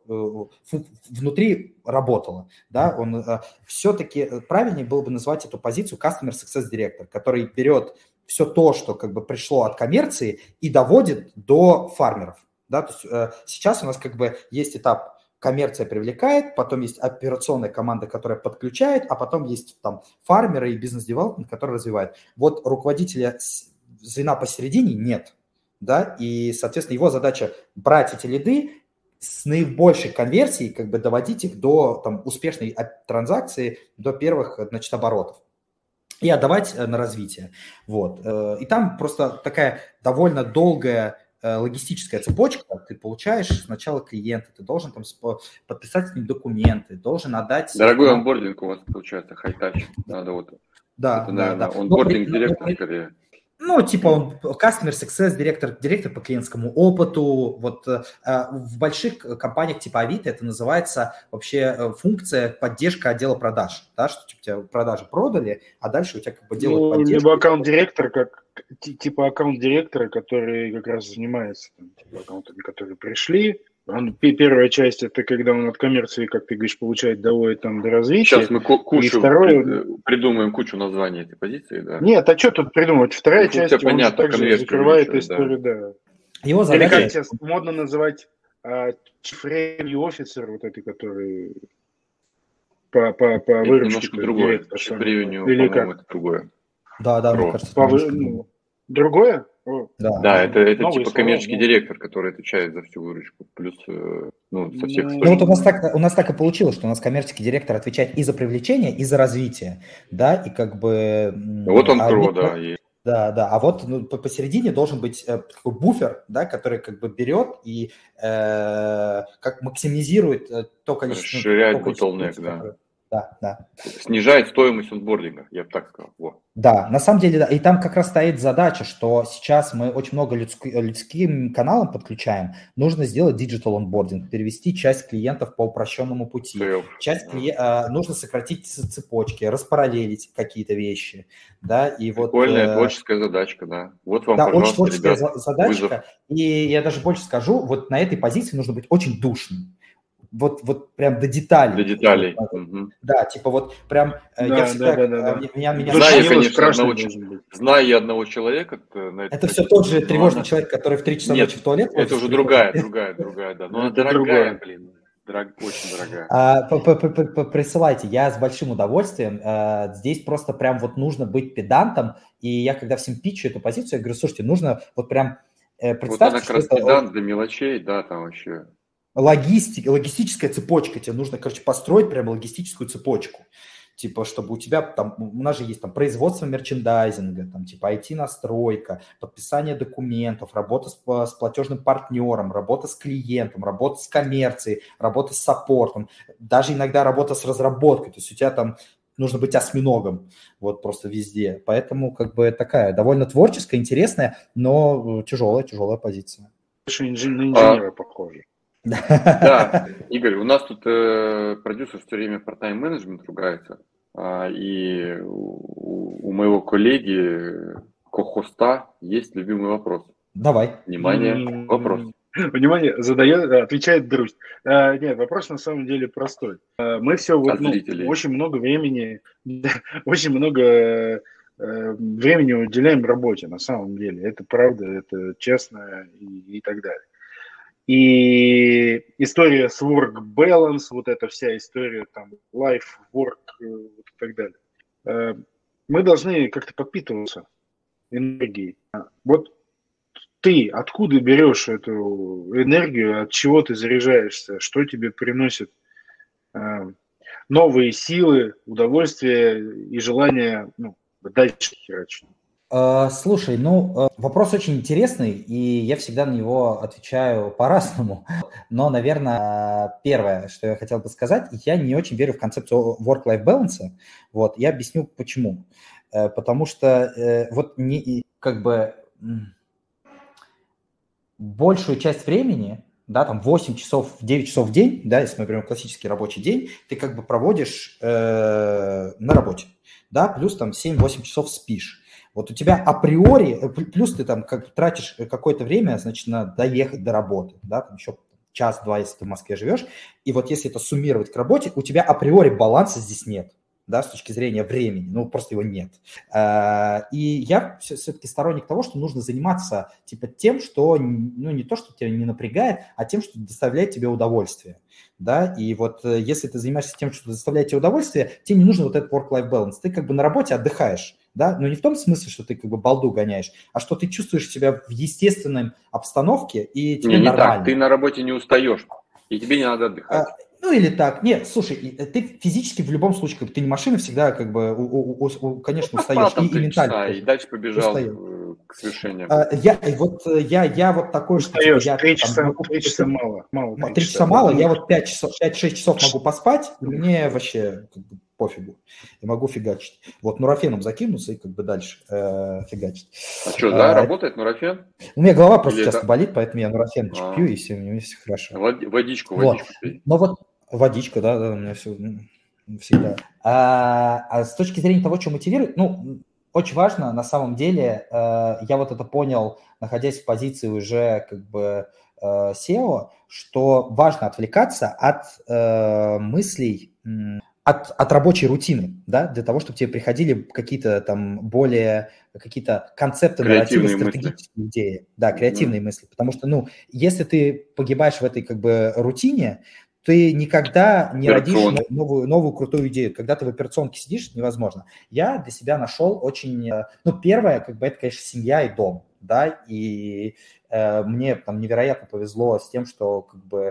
внутри работало, да, он все-таки правильнее было бы назвать эту позицию Customer Success Director, который берет все то, что как бы пришло от коммерции и доводит до фармеров, да, то есть сейчас у нас как бы есть этап коммерция привлекает, потом есть операционная команда, которая подключает, а потом есть там фармеры и бизнес-девелопмент, который развивает. Вот руководителя звена посередине нет, да, и, соответственно, его задача брать эти лиды с наибольшей конверсией, как бы доводить их до там успешной транзакции, до первых, значит, оборотов и отдавать на развитие. Вот. И там просто такая довольно долгая логистическая цепочка, ты получаешь сначала клиента, ты должен там подписать с ним документы, должен отдать... Дорогой онбординг у вас получается, хай-тач. Надо вот... Да, это, наверное, онбординг-директор скорее. Ну, типа он Customer Success директор по клиентскому опыту. Вот в больших компаниях типа Авито это называется вообще функция поддержка отдела продаж. Да, что типа тебя продажи продали, а дальше у тебя как бы делают поддержку. Либо аккаунт-директор, типа аккаунт-директора, который как раз занимается типа, аккаунтами, которые пришли. Первая часть – это когда он от коммерции, как ты говоришь, получает, доводит там до развития. Сейчас мы придумаем кучу названий этой позиции, да. Нет, а что тут придумать? Вторая часть, он также закрывает историю, да. Его задача... Или как сейчас модно называть Chief Revenue Officer, вот эти, которые по выручке. Немножко другое. Chief Revenue, или по-моему, как? это другое. Да, мне кажется. Другое? Да, это типа коммерческий директор, который отвечает за всю выручку, плюс со всех источников. Ну вот у нас так и получилось, что у нас коммерческий директор отвечает и за привлечение, и за развитие, да, и как бы... Вот он да, есть. Да, а вот посередине должен быть такой буфер, да, который как бы берет и как максимизирует то количество... Расширяет bottleneck, да. Да. Снижает стоимость онбординга, я бы так сказал. Вот. Да, на самом деле, да. И там как раз стоит задача, что сейчас мы очень много людским каналам подключаем. Нужно сделать digital onboarding, перевести часть клиентов по упрощенному пути. Нужно сократить цепочки, распараллелить какие-то вещи. Да, и прикольная творческая задачка, да. Вот вам, да, пожалуйста, очень творческая ребят, задачка. вызов. И я даже больше скажу, вот на этой позиции нужно быть очень душным. Вот прям до деталей. До деталей. Да, типа вот прям я всегда... Знаю я одного человека. Это все тот же тревожный человек, который в 3 часа ночи в туалет. Это уже другая, да. Но она дорогая, блин. Очень дорогая. Присылайте, я с большим удовольствием. Здесь просто прям вот нужно быть педантом. И я когда всем питчу эту позицию, я говорю, слушайте, нужно вот прям представьте, вот она как раз педант для мелочей, да, там вообще... логистическая цепочка. Тебе нужно, построить прям логистическую цепочку. Типа, чтобы у тебя там, у нас же есть там производство мерчендайзинга, там типа IT-настройка, подписание документов, работа с платежным партнером, работа с клиентом, работа с коммерцией, работа с саппортом, даже иногда работа с разработкой. То есть у тебя там нужно быть осьминогом вот просто везде. Поэтому такая довольно творческая, интересная, но тяжелая позиция. Больше на инженера похоже. Да, Игорь, у нас тут продюсер все время про тайм-менеджмент ругается, и у моего коллеги, ко-хоста, есть любимый вопрос. Давай. Внимание, вопрос. Внимание, отвечает Друзь. Нет, вопрос на самом деле простой. Мы все очень много времени уделяем работе, на самом деле. Это правда, это честно и так далее. И история с work balance, вот эта вся история там life, work и так далее. Мы должны как-то подпитываться энергией. Вот ты откуда берешь эту энергию, от чего ты заряжаешься, что тебе приносит новые силы, удовольствие и желание дальше херачить? Слушай, вопрос очень интересный, и я всегда на него отвечаю по-разному. Но, наверное, первое, что я хотел бы сказать, я не очень верю в концепцию work-life balance. Вот, я объясню почему. Потому что большую часть времени, да, там 8 часов, 9 часов в день, да, если мы берем классический рабочий день, ты проводишь на работе, да, плюс там 7-8 часов спишь. Вот у тебя априори, плюс ты там тратишь какое-то время, значит, на доехать до работы, да, там еще час-два, если ты в Москве живешь, и вот если это суммировать к работе, у тебя априори баланса здесь нет, да, с точки зрения времени, просто его нет. И я все-таки сторонник того, что нужно заниматься тем, что, не то, что тебя не напрягает, а тем, что доставляет тебе удовольствие, да, и вот если ты занимаешься тем, что доставляет тебе удовольствие, тебе не нужен вот этот work-life balance, ты на работе отдыхаешь, да, но не в том смысле, что ты балду гоняешь, а что ты чувствуешь себя в естественной обстановке, и тебе нормально. Не так, ты на работе не устаешь, и тебе не надо отдыхать. Или так. Нет, слушай, ты физически в любом случае, ты не машина, всегда конечно, устаешь. И ментально. И дальше побежал к свершению. Я такой, что... Устаешь, 3 часа мало. 3 часа мало, я 5-6 часов могу поспать, и мне вообще пофигу. Я могу фигачить. Нурофеном закинуться и дальше фигачить. А что, да, работает нурофен? У меня голова просто часто болит, поэтому я нурофен пью, и все, у меня все хорошо. Водичку пей. Водичка, да, у меня все всегда. А с точки зрения того, что мотивирует, очень важно, на самом деле, я это понял, находясь в позиции уже SEO, что важно отвлекаться от мыслей, от рабочей рутины, да, для того, чтобы тебе приходили какие-то там более какие-то концепты, нарративы, стратегические идеи, да, креативные мысли, потому что, если ты погибаешь в этой рутине, ты никогда не родишь новую крутую идею. Когда ты в операционке сидишь, невозможно. Я для себя нашел очень... первое, это, конечно, семья и дом, да, и мне там невероятно повезло с тем, что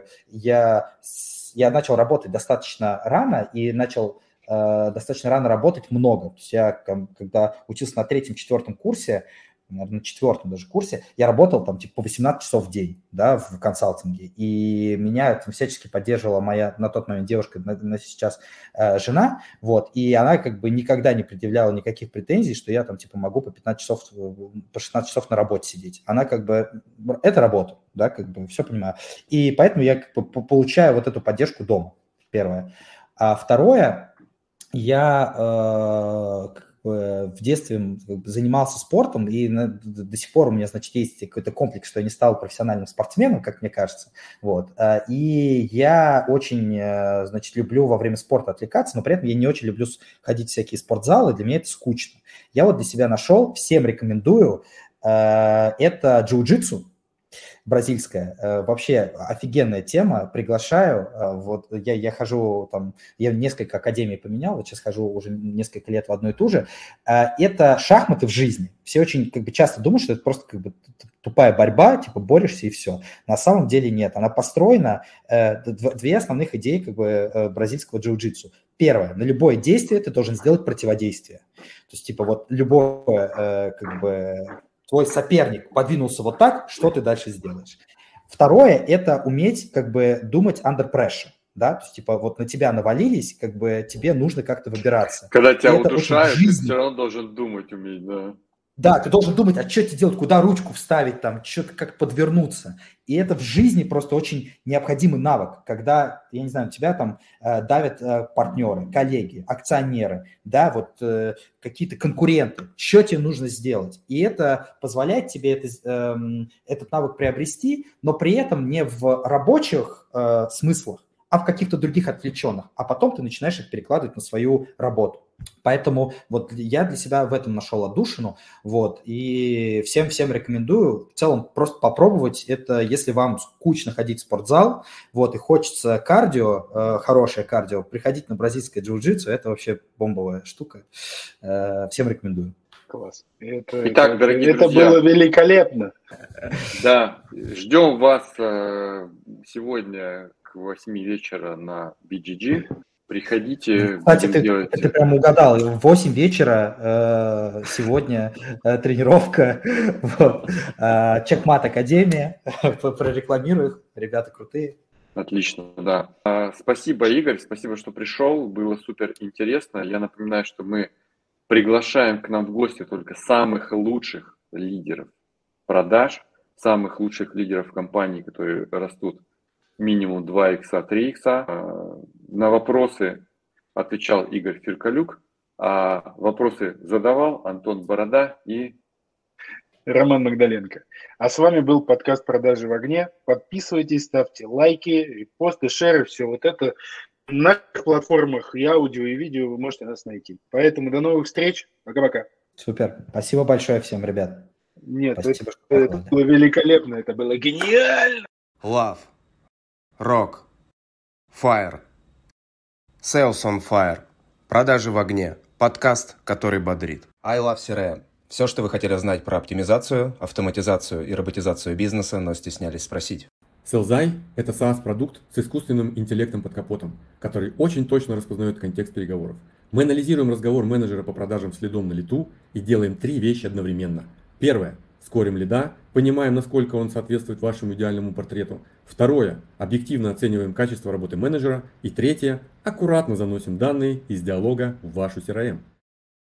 я начал работать достаточно рано и начал достаточно рано работать много. То есть я, когда учился на 3-4 курсе, наверное, на 4 даже курсе, я работал там по 18 часов в день, да, в консалтинге, и меня всячески поддерживала моя на тот момент девушка, сейчас жена, и она никогда не предъявляла никаких претензий, что я там могу по 15 часов, по 16 часов на работе сидеть. Она это работа, да, все понимаю. И поэтому я получаю эту поддержку дома, первое. А второе, я в детстве занимался спортом, и до сих пор у меня, есть какой-то комплекс, что я не стал профессиональным спортсменом, как мне кажется. И я очень, люблю во время спорта отвлекаться, но при этом я не очень люблю ходить в всякие спортзалы, для меня это скучно. Я для себя нашел, всем рекомендую, это джиу-джитсу. бразильская. Вообще офигенная тема, приглашаю. Вот я хожу там, я несколько академий поменял, вот сейчас хожу уже несколько лет в одну и ту же. Это шахматы в жизни. Все очень как бы часто думают, что это просто как бы тупая борьба, типа борешься и все. На самом деле нет. Она построена, две основных идеи как бы бразильского джиу-джитсу. Первое, на любое действие ты должен сделать противодействие. То есть типа вот любое как бы твой соперник подвинулся вот так, что ты дальше сделаешь? Второе – это уметь как бы думать under pressure. Да, то есть, типа, вот на тебя навалились, как бы тебе нужно как-то выбираться. Когда тебя удушают, ты все равно должен думать уметь, да. Да, ты должен думать, а что тебе делать, куда ручку вставить, там, что-то как подвернуться. И это в жизни просто очень необходимый навык, когда, я не знаю, тебя там давят партнеры, коллеги, акционеры, да, вот какие-то конкуренты, что тебе нужно сделать. И это позволяет тебе этот навык приобрести, но при этом не в рабочих смыслах, а в каких-то других отвлеченных. А потом ты начинаешь их перекладывать на свою работу. Поэтому вот я для себя в этом нашел отдушину, вот, и всем рекомендую в целом просто попробовать это, если вам скучно ходить в спортзал, вот, и хочется кардио, хорошее кардио, приходить на бразильское джиу-джитсу, это вообще бомбовая штука, всем рекомендую. Класс. Итак, дорогие друзья, это было великолепно. Да, ждем вас сегодня к 8 вечера на BGG. Приходите. Кстати, ты прям угадал. В 8 вечера сегодня тренировка. Чекмат Академия. Прорекламирую их. Ребята крутые. Отлично, да. Спасибо, Игорь. Спасибо, что пришел. Было супер интересно. Я напоминаю, что мы приглашаем к нам в гости только самых лучших лидеров продаж, самых лучших лидеров компаний, которые растут минимум 2 икса, 3 икса. На вопросы отвечал Игорь Фиркалюк, а вопросы задавал Антон Борода и Роман Магдаленко. А с вами был подкаст «Продажи в огне». Подписывайтесь, ставьте лайки, репосты, шеры, все вот это. На платформах и аудио, и видео вы можете нас найти. Поэтому до новых встреч. Пока-пока. Супер. Спасибо большое всем, ребят. Нет, спасибо, это было великолепно, это было гениально. Love, Rock, Fire, Sales on Fire, Продажи в огне, подкаст, который бодрит. I Love CRM. Все, что вы хотели знать про оптимизацию, автоматизацию и роботизацию бизнеса, но стеснялись спросить. Sellzai – это SaaS-продукт с искусственным интеллектом под капотом, который очень точно распознает контекст переговоров. Мы анализируем разговор менеджера по продажам следом на лету и делаем 3 вещи одновременно. Первое – скорим лида, понимаем, насколько он соответствует вашему идеальному портрету. Второе – объективно оцениваем качество работы менеджера. И третье – аккуратно заносим данные из диалога в вашу CRM.